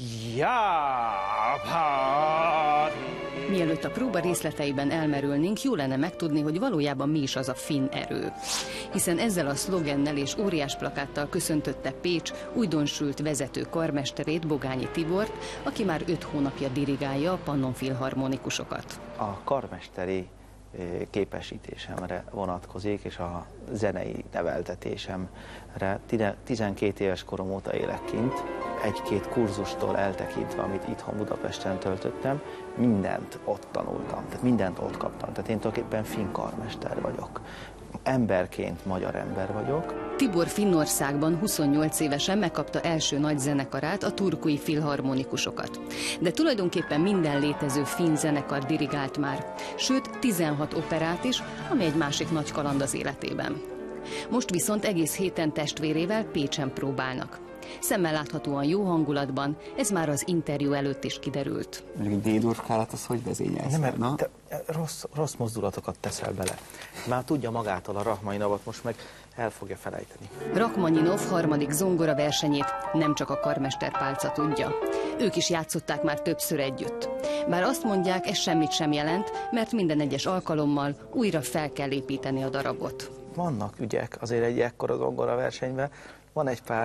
Mielőtt a próba részleteiben elmerülnénk, jó lenne megtudni, hogy valójában mi is az a finn erő. Hiszen ezzel a szlogennel és óriás plakáttal köszöntötte Pécs újdonsült vezető karmesterét, Bogányi Tibort, aki már 5 hónapja dirigálja a Pannon Filharmonikusokat. A karmesteri képesítésemre vonatkozik, és a zenei neveltetésemre. 12 éves korom óta élek kint, 1-2 kurzustól eltekintve, amit itthon Budapesten töltöttem, mindent ott tanultam, tehát mindent ott kaptam. Tehát én tulajdonképpen finn karmester vagyok. Emberként magyar ember vagyok. Tibor Finnországban 28 évesen megkapta első nagy zenekarát, a Turkui Filharmonikusokat. De tulajdonképpen minden létező finn zenekar dirigált már, sőt 16 operát is, ami egy másik nagy kaland az életében. Most viszont egész héten testvérével Pécsen próbálnak. Szemmel láthatóan jó hangulatban, ez már az interjú előtt is kiderült. Mondjuk egy dédurkálat, az hogy vezényelsz? Nem, te rossz mozdulatokat teszel bele. Már tudja magától a Rachmaninovat, most meg el fogja felejteni. Rachmaninov harmadik zongora versenyét nem csak a karmesterpálca tudja. Ők is játszották már többször együtt. Bár azt mondják, ez semmit sem jelent, mert minden egyes alkalommal újra fel kell építeni a darabot. Vannak ügyek azért egy ekkora zongora versenyben, van egy pár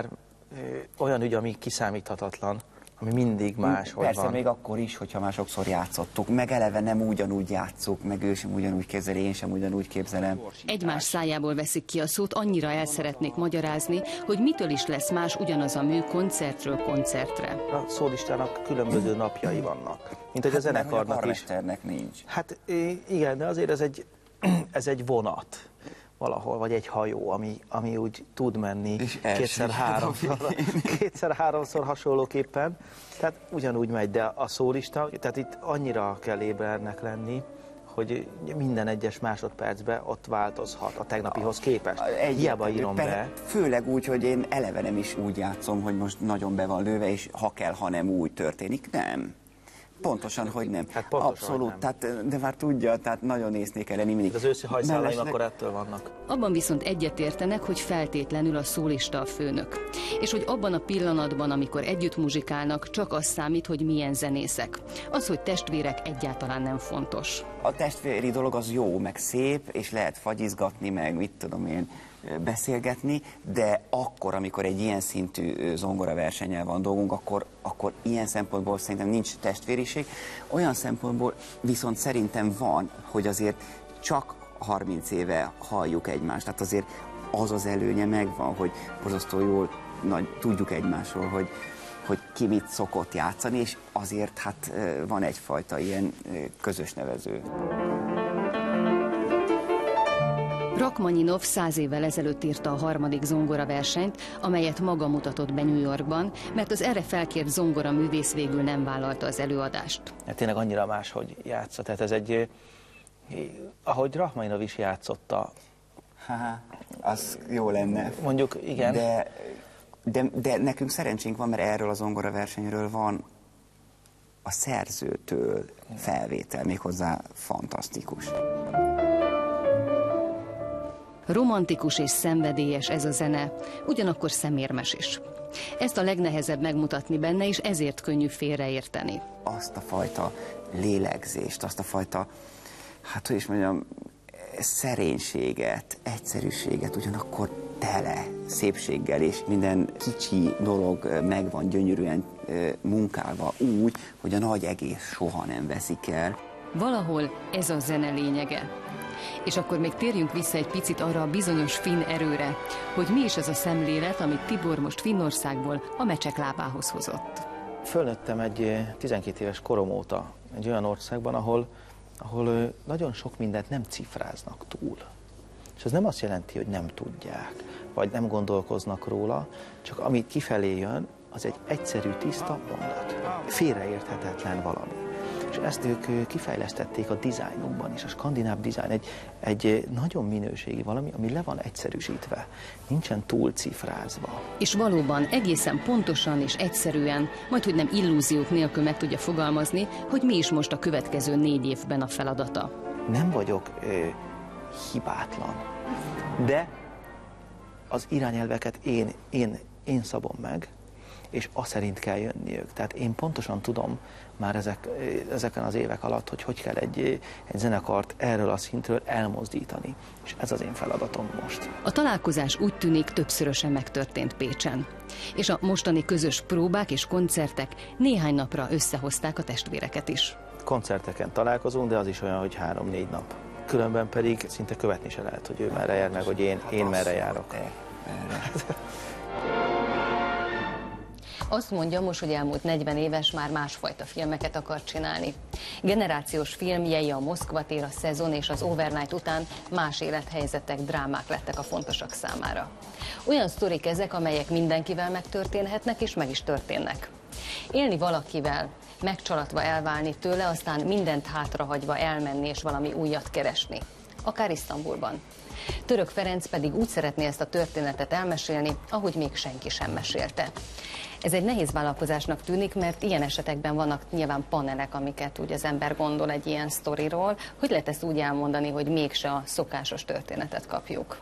olyan ügy, ami kiszámíthatatlan, ami mindig máshol Persze, van. még akkor is, hogyha már sokszor játszottuk, meg eleve nem ugyanúgy játszuk, meg ő sem ugyanúgy kezeli, én sem ugyanúgy képzelem. Egymás szájából veszik ki a szót, annyira el szeretnék magyarázni, hogy mitől is lesz más ugyanaz a mű koncertről koncertre. A szólistának különböző napjai vannak, mint hogy a zenekarnak is. Nincs. Hát igen, de azért ez egy vonat valahol, vagy egy hajó, ami úgy tud menni kétszer-háromszor hasonlóképpen. Tehát ugyanúgy megy, de a szólista, tehát itt annyira kell ébrednek lenni, hogy minden egyes másodpercben ott változhat a tegnapihoz képest. Hiába írom be. Főleg úgy, hogy én eleve nem is úgy játszom, hogy most nagyon be van lőve, és ha kell, ha nem úgy történik. Nem. Pontosan, hogy nem. Hát pontosan, abszolút, nem. Tehát, de már tudja, tehát nagyon észnék kell lenni mindig. Az őszi hajszálaim akkor ettől vannak. Abban viszont egyetértenek, hogy feltétlenül a szólista a főnök. És hogy abban a pillanatban, amikor együtt muzsikálnak, csak az számít, hogy milyen zenészek. Az, hogy testvérek, egyáltalán nem fontos. A testvéri dolog az jó, meg szép, és lehet fagyizgatni, meg mit tudom én, beszélgetni, de akkor, amikor egy ilyen szintű zongoraversennyel van dolgunk, akkor ilyen szempontból szerintem nincs testvériség. Olyan szempontból viszont szerintem van, hogy azért csak 30 éve halljuk egymást. Tehát azért az előnye megvan, hogy borzasztó jól tudjuk egymásról, hogy ki mit szokott játszani, és azért hát van egyfajta ilyen közös nevező. Rachmaninov 100 évvel ezelőtt írta a harmadik zongoraversenyt, amelyet maga mutatott be New Yorkban, mert az erre felkért zongoraművész végül nem vállalta az előadást. Hát tényleg annyira máshogy játsza, tehát ez egy, ahogy Rachmaninov is játszotta. Az jó lenne. Mondjuk, igen. De nekünk szerencsénk van, mert erről a zongoraversenyről van a szerzőtől felvétel, méghozzá fantasztikus. Romantikus és szenvedélyes ez a zene, ugyanakkor szemérmes is. Ezt a legnehezebb megmutatni benne, és ezért könnyű félreérteni. Azt a fajta lélegzést, azt a fajta, hát hogy is mondjam, szerénységet, egyszerűséget, ugyanakkor tele szépséggel, és minden kicsi dolog meg van gyönyörűen munkálva úgy, hogy a nagy egész soha nem veszik el. Valahol ez a zene lényege. És akkor még térjünk vissza egy picit arra a bizonyos finn erőre, hogy mi is az a szemlélet, amit Tibor most Finnországból a mecsek lábához hozott. Fölnőttem egy 12 éves korom óta egy olyan országban, ahol nagyon sok mindent nem cifráznak túl. És ez nem azt jelenti, hogy nem tudják, vagy nem gondolkoznak róla, csak amit kifelé jön, az egy egyszerű, tiszta mondat. Félreérthetetlen valami. És ezt ők kifejlesztették a dizájnukban is, a skandináv dizájn egy nagyon minőségi valami, ami le van egyszerűsítve, nincsen túl cifrázva. És valóban egészen pontosan és egyszerűen, majdhogy nem illúziók nélkül meg tudja fogalmazni, hogy mi is most a következő 4 évben a feladata. Nem vagyok hibátlan, de az irányelveket én szabom meg, és azt szerint kell jönniük. Tehát én pontosan tudom már ezeken az évek alatt, hogy kell egy zenekart erről a szintről elmozdítani. És ez az én feladatom most. A találkozás úgy tűnik többszörösen megtörtént Pécsen. És a mostani közös próbák és koncertek néhány napra összehozták a testvéreket is. Koncerteken találkozunk, de az is olyan, hogy 3-4 nap. Különben pedig szinte követni se lehet, hogy ő merre jár, meg hogy én merre járok. Azt mondja most, hogy elmúlt 40 éves, már másfajta filmeket akar csinálni. Generációs filmjei a Moszkva tér, a Szezon és az Overnight után más élethelyzetek, drámák lettek a fontosak számára. Olyan sztorik ezek, amelyek mindenkivel megtörténhetnek és meg is történnek. Élni valakivel, megcsalatva elválni tőle, aztán mindent hátrahagyva elmenni és valami újat keresni. Akár Isztambulban. Török Ferenc pedig úgy szeretné ezt a történetet elmesélni, ahogy még senki sem mesélte. Ez egy nehéz vállalkozásnak tűnik, mert ilyen esetekben vannak nyilván panelek, amiket úgy az ember gondol egy ilyen sztoriról. Hogy lehet ezt úgy elmondani, hogy mégse a szokásos történetet kapjuk?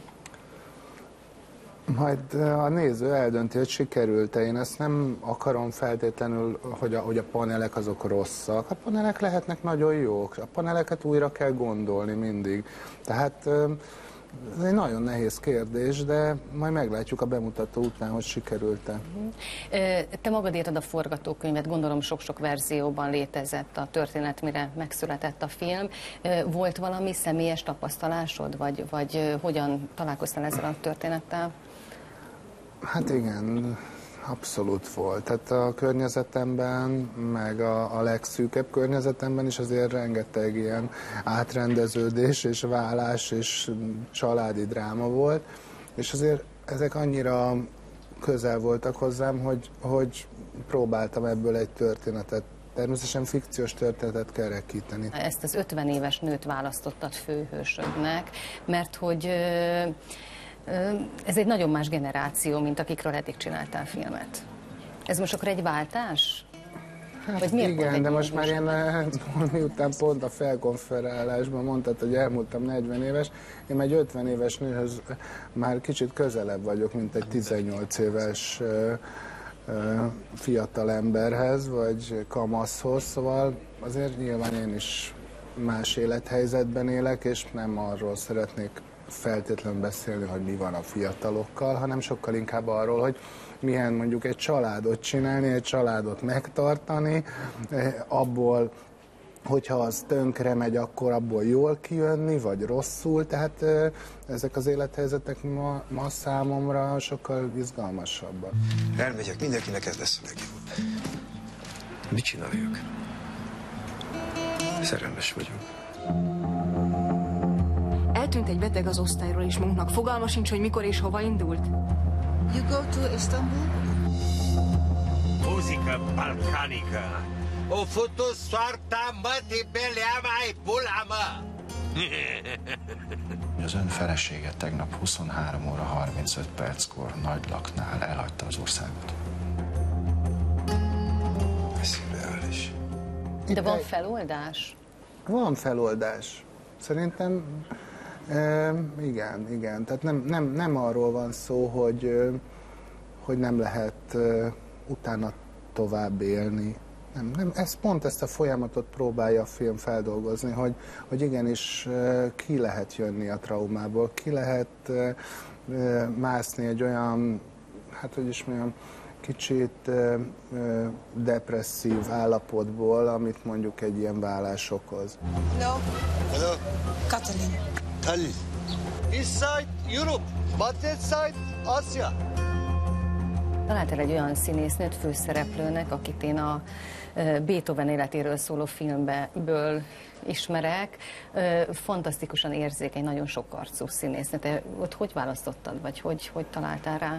Majd a néző eldönti, hogy sikerült-e. Én ezt nem akarom feltétlenül, hogy a panelek azok rosszak. A panelek lehetnek nagyon jók. A paneleket újra kell gondolni mindig. Tehát Ez egy nagyon nehéz kérdés, de majd meglátjuk a bemutató után, hogy sikerült-e. Te magad írtad a forgatókönyvet, gondolom sok-sok verzióban létezett a történet, mire megszületett a film. Volt valami személyes tapasztalásod, vagy hogyan találkoztál ezzel a történettel? Hát igen, abszolút volt. Tehát a környezetemben, meg a legszűkebb környezetemben is azért rengeteg ilyen átrendeződés és válás és családi dráma volt, és azért ezek annyira közel voltak hozzám, hogy próbáltam ebből egy történetet, természetesen fikciós történetet kerekíteni. Ezt az 50 éves nőt választottad főhősödnek, mert hogy ez egy nagyon más generáció, mint akikről eddig csináltál filmet. Ez most akkor egy váltás? Hát igen, de most már én, miután pont a felkonferálásban mondtad, hogy elmúltam 40 éves, én egy 50 éves nőhöz már kicsit közelebb vagyok, mint egy 18 éves fiatal emberhez, vagy kamaszhoz, szóval azért nyilván én is más élethelyzetben élek, és nem arról szeretnék feltétlenül beszélni, hogy mi van a fiatalokkal, hanem sokkal inkább arról, hogy milyen mondjuk egy családot csinálni, egy családot megtartani, abból, hogyha az tönkre megy, akkor abból jól kijönni, vagy rosszul, tehát ezek az élethelyzetek ma számomra sokkal izgalmasabbak. Elmegyek, mindenkinek ez lesz a legjobb. Mit csináljak? Szerelmes vagyok. Eltűnt egy beteg az osztályról, és munknak fogalma sincs, hogy mikor és hova indult. You go to Istanbul? Muzică balcanică. O făcut soarta mătii belea mai pula, mă! Az ön felesége tegnap 23 óra 35 perckor Nagylaknál elhagyta az országot. Ez reális. De van feloldás? Van feloldás. Szerintem igen. Tehát nem arról van szó, hogy nem lehet utána tovább élni. Nem, pont ezt a folyamatot próbálja a film feldolgozni, hogy igenis ki lehet jönni a traumából, ki lehet mászni egy olyan, hát hogy is mondjam, kicsit depresszív állapotból, amit mondjuk egy ilyen válás okoz. Hello. Hello. Katalin. Tallinn. East side Europe, but that side Asia. Találtál egy olyan színésznőt főszereplőnek, akit én a Beethoven életéről szóló filmből ismerek. Fantasztikusan érzékeny, nagyon sokarcú színésznő. Te ott hogy választottad, vagy hogy találtál rá?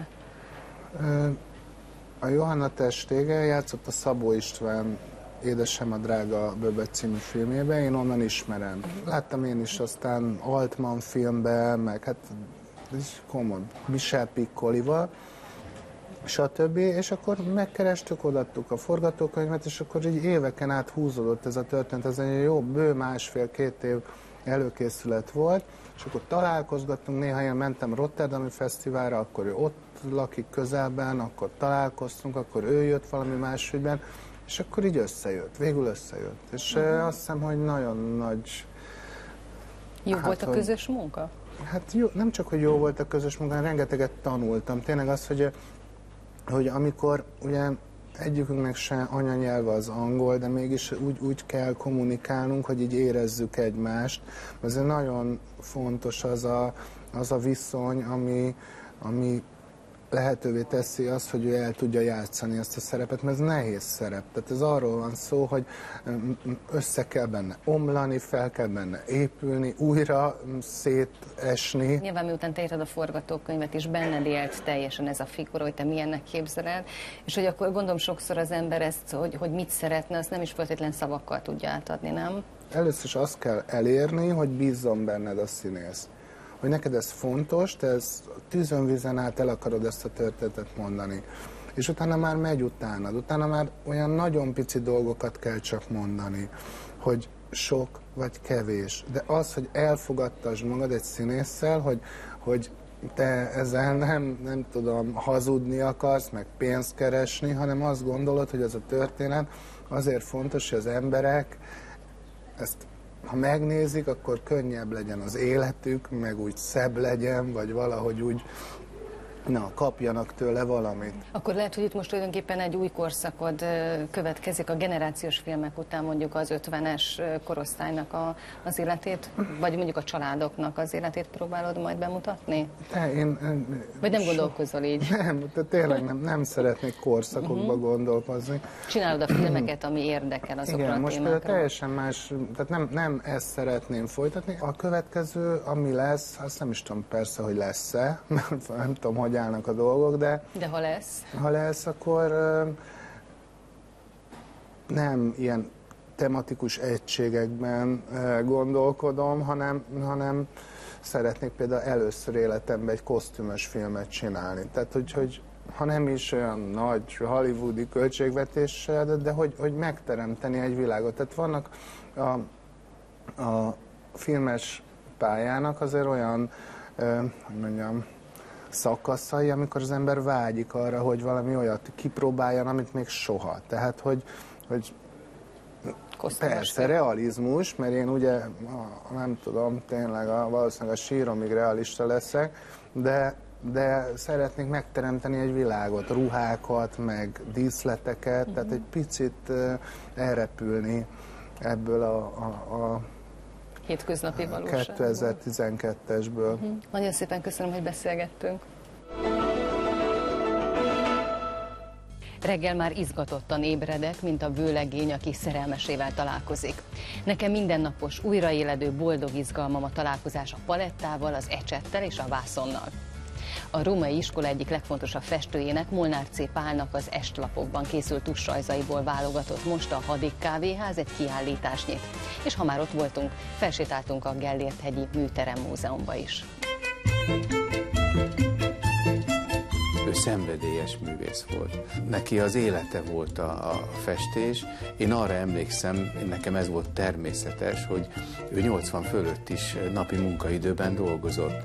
A Johanna Testége játszott a Szabó István Édesem a drága Böböt című filmjében, én onnan ismerem. Láttam én is aztán Altman filmben, meg hát komoly, Michel Piccolival, stb. És akkor megkerestük, odaadtuk a forgatókönyvet, és akkor így éveken át húzódott ez a történet, ez egy jó, bő másfél-két év előkészület volt, és akkor találkozgattunk, néha én mentem Rotterdami Fesztiválra, akkor ő ott lakik közelben, akkor találkoztunk, akkor ő jött valami más ügyben, és akkor így összejött, végül összejött. És azt hiszem, hogy nagyon nagy... Jó volt a közös munka? Hát jó, nem csak, hogy jó volt a közös munka, hanem rengeteget tanultam. Tényleg az, hogy amikor ugye egyikünknek se anyanyelve az angol, de mégis úgy kell kommunikálnunk, hogy így érezzük egymást. Ez nagyon fontos az a viszony, ami lehetővé teszi azt, hogy ő el tudja játszani ezt a szerepet, mert ez nehéz szerep. Tehát ez arról van szó, hogy össze kell benne omlani, fel kell benne épülni, újra szétesni. Nyilván miután te írtad a forgatókönyvet is, benned élt teljesen ez a figura, hogy te milyennek képzeled, és hogy akkor gondolom sokszor az ember ezt, hogy mit szeretne, azt nem is feltétlen szavakkal tudja átadni, nem? Először is azt kell elérni, hogy bízzon benned a színész. Hogy neked ez fontos, te tűzön vízen át el akarod ezt a történetet mondani. És utána már megy utánad, utána már olyan nagyon pici dolgokat kell csak mondani, hogy sok vagy kevés. De az, hogy elfogadtasd magad egy színésszel, hogy te ezzel nem tudom, hazudni akarsz, meg pénzt keresni, hanem azt gondolod, hogy ez a történet azért fontos, hogy az emberek ezt ha megnézik, akkor könnyebb legyen az életük, meg úgy szebb legyen, vagy valahogy úgy kapjanak tőle valamit. Akkor lehet, hogy itt most tulajdonképpen egy új korszakod következik a generációs filmek után, mondjuk az 50-es korosztálynak az életét, vagy mondjuk a családoknak az életét próbálod majd bemutatni? Vagy nem gondolkozol így? Nem, tényleg nem szeretnék korszakokba gondolkozni. Csinálod a filmeket, ami érdekel azokra a témákra. Most például teljesen más, tehát nem ezt szeretném folytatni. A következő, ami lesz, azt nem is tudom persze, hogy lesz-e, mert nem tudom, hogy állnak a dolgok, de ha lesz? Ha lesz, akkor nem ilyen tematikus egységekben gondolkodom, hanem szeretnék például először életemben egy kosztümös filmet csinálni. Tehát, hogy ha nem is olyan nagy hollywoodi költségvetéssel, de hogy megteremteni egy világot. Tehát vannak a filmes pályának azért olyan, hogy mondjam, szakaszai, amikor az ember vágyik arra, hogy valami olyat kipróbáljon, amit még soha. Tehát, hogy persze realizmus, mert én ugye, nem tudom, tényleg valószínűleg a síromig realista leszek, de szeretnék megteremteni egy világot, ruhákat, meg díszleteket, tehát egy picit elrepülni ebből a hétköznapi valóságból. 2012-esből. Nagyon szépen köszönöm, hogy beszélgettünk. Reggel már izgatottan ébredek, mint a vőlegény, aki szerelmesével találkozik. Nekem mindennapos, újraéledő, boldog izgalmam a találkozás a palettával, az ecsettel és a vászonnal. A római iskola egyik legfontosabb festőjének, Molnár C. Pálnak az Estlapokban készült tussrajzaiból válogatott most a Hadik Kávéház egy kiállításnyit. És ha már ott voltunk, felsétáltunk a Gellért-hegyi Műterem Múzeumba is. Ő szenvedélyes művész volt. Neki az élete volt a festés. Én arra emlékszem, nekem ez volt természetes, hogy ő 80 fölött is napi munkaidőben dolgozott.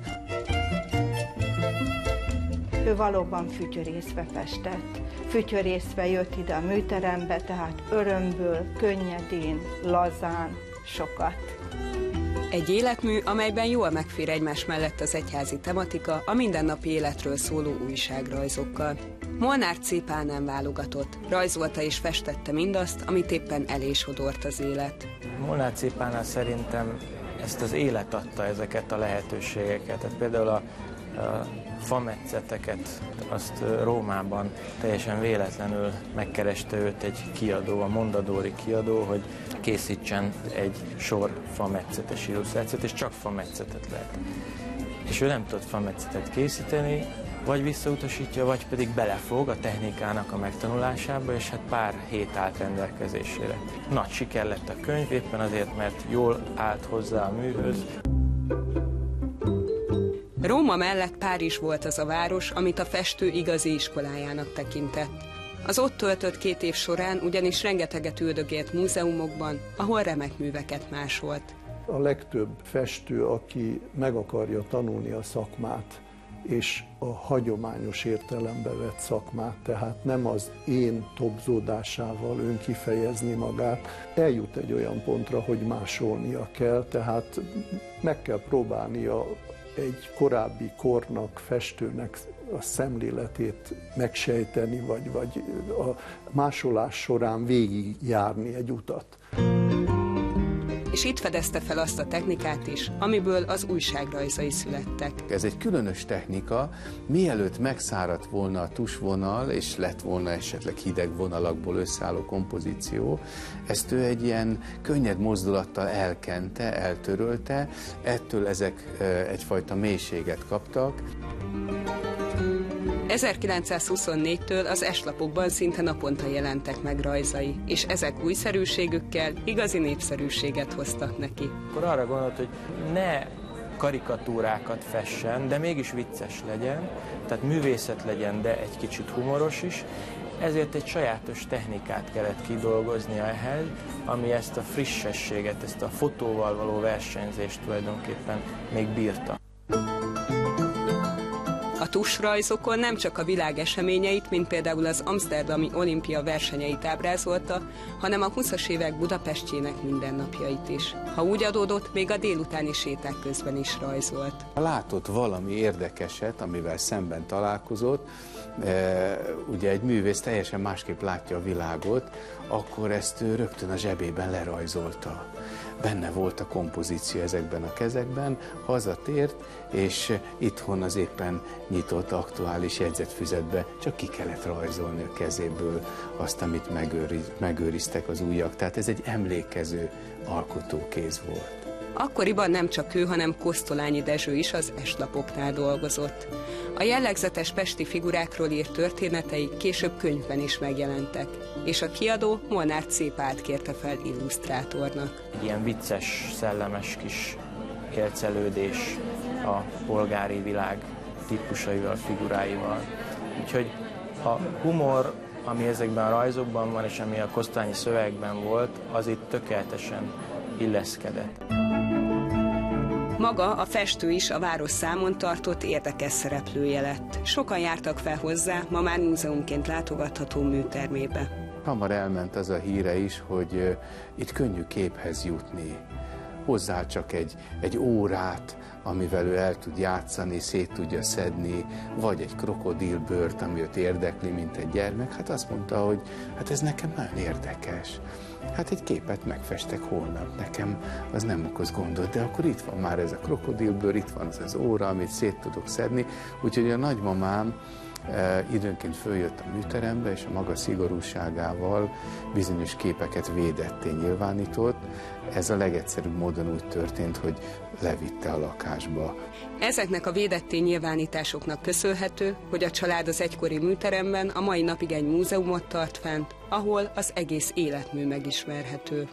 Ő valóban fütyörészve festett. Fütyörészve jött ide a műterembe, tehát örömből, könnyedén, lazán, sokat. Egy életmű, amelyben jól megfér egymás mellett az egyházi tematika, a mindennapi életről szóló újságrajzokkal. Molnár C. Pál nem válogatott, rajzolta és festette mindazt, amit éppen elé sodort az élet. Molnár C. Pálnál szerintem ezt az élet adta ezeket a lehetőségeket. Tehát például a fametszeteket, azt Rómában teljesen véletlenül megkereste őt egy kiadó, a Mondadori kiadó, hogy készítsen egy sor fametszetes illusztrációt, és csak fametszetet lehet. És ő nem tudott fametszetet készíteni, vagy visszautasítja, vagy pedig belefog a technikának a megtanulásába, és hát pár hét állt rendelkezésére. Nagy siker lett a könyv, éppen azért, mert jól állt hozzá a műhöz. Róma mellett Párizs volt az a város, amit a festő igazi iskolájának tekintett. Az ott töltött 2 év során ugyanis rengeteget üldögélt múzeumokban, ahol remek műveket másolt. A legtöbb festő, aki meg akarja tanulni a szakmát, és a hagyományos értelembe vett szakmát, tehát nem az én tobzódásával önkifejezni magát, eljut egy olyan pontra, hogy másolnia kell, tehát meg kell próbálnia egy korábbi kornak, festőnek a szemléletét megsejteni, vagy a másolás során végigjárni egy utat. És itt fedezte fel azt a technikát is, amiből az újságrajzai születtek. Ez egy különös technika, mielőtt megszáradt volna a tusvonal, és lett volna esetleg hideg vonalakból összeálló kompozíció, ezt ő egy ilyen könnyed mozdulattal elkente, eltörölte, ettől ezek egyfajta mélységet kaptak. 1924-től az Estlapokban szinte naponta jelentek meg rajzai, és ezek újszerűségükkel igazi népszerűséget hoztak neki. Akkor arra gondolt, hogy ne karikatúrákat fessen, de mégis vicces legyen, tehát művészet legyen, de egy kicsit humoros is, ezért egy sajátos technikát kellett kidolgoznia ehhez, ami ezt a frissességet, ezt a fotóval való versenyzést tulajdonképpen még bírta. A tusrajzokon nem csak a világ eseményeit, mint például az amszterdami olimpia versenyeit ábrázolta, hanem a 20-as évek Budapestjének mindennapjait is. Ha úgy adódott, még a délutáni séták közben is rajzolt. Ha látott valami érdekeset, amivel szemben találkozott, ugye egy művész teljesen másképp látja a világot, akkor ezt ő rögtön a zsebében lerajzolta. Benne volt a kompozíció ezekben a kezekben, hazatért, és itthon az éppen nyitott aktuális jegyzetfüzetbe csak ki kellett rajzolni a kezéből azt, amit megőriztek az ujjak. Tehát ez egy emlékező alkotókéz volt. Akkoriban nem csak ő, hanem Kosztolányi Dezső is az estlapoknál dolgozott. A jellegzetes pesti figurákról írt történetei később könyvben is megjelentek, és a kiadó Molnár C. Pált kérte fel illusztrátornak. Ilyen vicces, szellemes kis élcelődés a polgári világ típusaival, figuráival. Úgyhogy a humor, ami ezekben a rajzokban van, és ami a Kosztolányi szövegben volt, az itt tökéletesen illeszkedett. Maga a festő is a város számon tartott érdekes szereplője lett. Sokan jártak fel hozzá, ma már múzeumként látogatható műtermébe. Hamar elment az a híre is, hogy itt könnyű képhez jutni. Hozzá csak egy órát, amivel ő el tud játszani, szét tudja szedni, vagy egy krokodilbőrt, ami őt érdekli, mint egy gyermek. Hát azt mondta, hogy hát ez nekem nagyon érdekes. Hát egy képet megfestek holnap, nekem az nem okoz gondot, de akkor itt van már ez a krokodilbőr, itt van az óra, amit szét tudok szedni. Úgyhogy a nagymamám időnként följött a műterembe, és a maga szigorúságával bizonyos képeket védetté nyilvánított. Ez a legegyszerűbb módon úgy történt, hogy levitte a lakásba. Ezeknek a védetté nyilvánításoknak köszönhető, hogy a család az egykori műteremben a mai napig egy múzeumot tart fent, ahol az egész életmű megismerhető.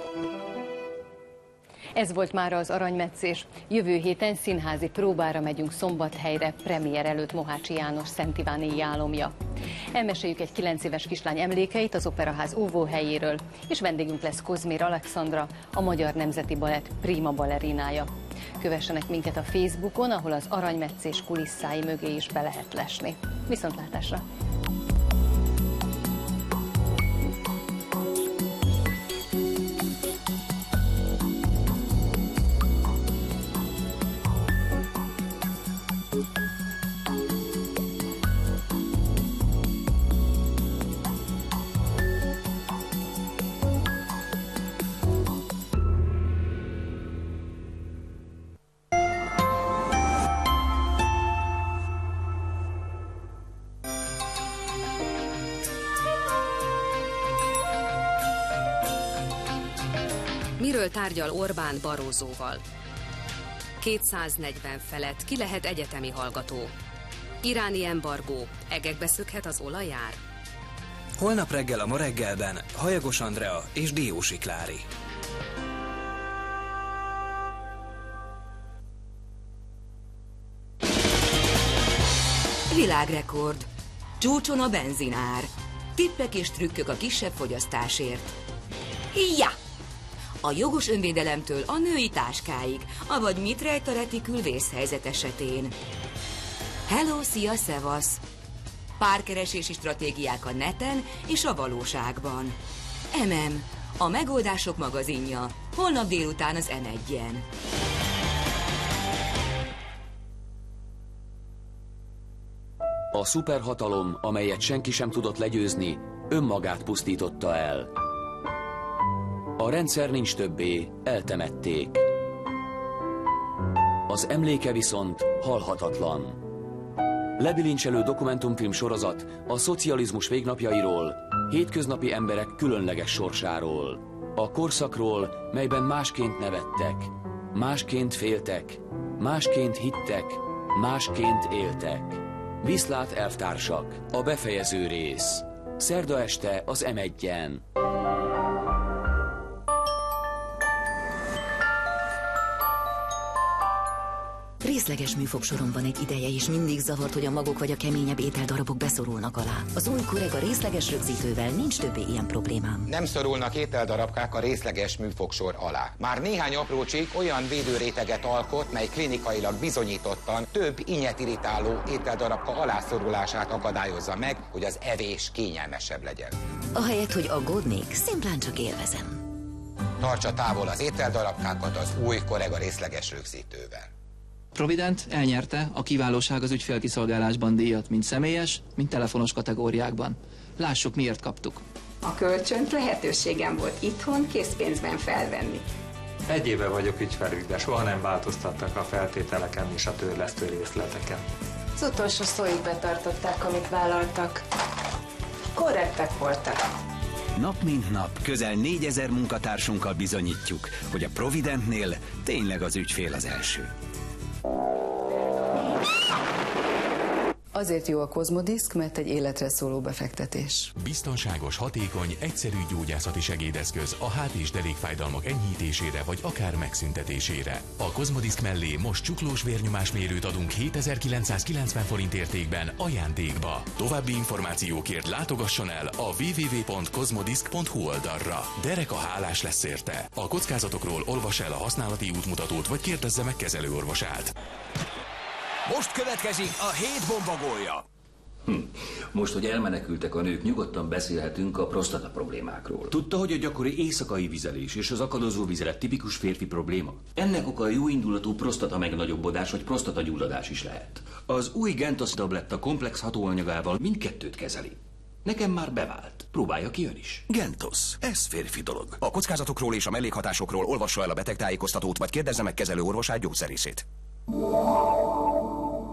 Ez volt már az Aranymetszés. Jövő héten színházi próbára megyünk Szombathelyre, premier előtt Mohácsi János Szent Iváni álomja. Elmeséljük egy 9 éves kislány emlékeit az Operaház óvóhelyéről, és vendégünk lesz Kozmér Alexandra, a Magyar Nemzeti Balett prima ballerinája. Kövessenek minket a Facebookon, ahol az Aranymetszés kulisszái mögé is be lehet lesni. Viszontlátásra! Miről tárgyal Orbán Barrózóval? 240 felett ki lehet egyetemi hallgató? Iráni embargó, egekbe szökhet az olajár? Holnap reggel a Ma reggelben Hajagos Andrea és Diósi Klári. Világrekord. Csúcson a benzinár. Tippek és trükkök a kisebb fogyasztásért. Ja! A jogos önvédelemtől a női táskáig, avagy mit rejt a retikül vészhelyzet esetén. Hello, szia, szevasz! Párkeresési stratégiák a neten és a valóságban. A megoldások magazinja. Holnap délután az M1-en. A szuperhatalom, amelyet senki sem tudott legyőzni, önmagát pusztította el. A rendszer nincs többé, eltemették. Az emléke viszont halhatatlan. Lebilincselő dokumentumfilm sorozat a szocializmus végnapjairól, hétköznapi emberek különleges sorsáról. A korszakról, melyben másként nevettek, másként féltek, másként hittek, másként éltek. Viszlát elvtársak, a befejező rész. Szerda este az M1-en. Részleges műfogsorom van egy ideje, és mindig zavart, hogy a magok vagy a keményebb ételdarabok beszorulnak alá. Az új Corega részleges rögzítővel nincs többé ilyen problémám. Nem szorulnak ételdarabkák a részleges műfogsor alá. Már néhány apró csík olyan védőréteget alkot, mely klinikailag bizonyítottan több inyetirritáló ételdarabka alászorulását akadályozza meg, hogy az evés kényelmesebb legyen. Ahelyett, hogy aggódnék, szimplán csak élvezem. Tartsa távol az ételdarabkákat az új Corega részleges rögzítővel. Provident elnyerte a kiválóság az ügyfélkiszolgálásban díjat, mind személyes, mind telefonos kategóriákban. Lássuk, miért kaptuk. A kölcsönt lehetőségem volt itthon készpénzben felvenni. 1 éve vagyok ügyfelük, de soha nem változtattak a feltételeken és a törlesztő részleteken. Az utolsó szóig betartották, amit vállaltak. Korrektek voltak. Nap mint nap közel 4000 munkatársunkkal bizonyítjuk, hogy a Providentnél tényleg az ügyfél az első. Azért jó a Kozmodisk, mert egy életre szóló befektetés. Biztonságos, hatékony, egyszerű gyógyászati segédeszköz a hát- és derékfájdalmak enyhítésére vagy akár megszüntetésére. A Kozmodisk mellé most csuklós vérnyomásmérőt adunk 7990 forint értékben ajándékba. További információkért látogasson el a www.kozmodisk.hu oldalra. Derek a hálás lesz érte. A kockázatokról olvas el a használati útmutatót, vagy kérdezze meg kezelőorvosát. Most következik a 7 bomba gólja. Most, hogy elmenekültek a nők, nyugodtan beszélhetünk a prostata problémákról. Tudta, hogy a gyakori éjszakai vizelés és az akadozó vizelet tipikus férfi probléma? Ennek oka a jóindulatú prostata megnagyobbodás vagy prostatagyulladás is lehet. Az új Gentos tabletta komplex hatóanyagával mindkettőt kezeli. Nekem már bevált. Próbálja ki ön is. Gentos. Ez férfi dolog. A kockázatokról és a mellékhatásokról olvassa el a betegtájékoztatót, vagy kérdezze meg kezelő orvosát, gyógyszerészét.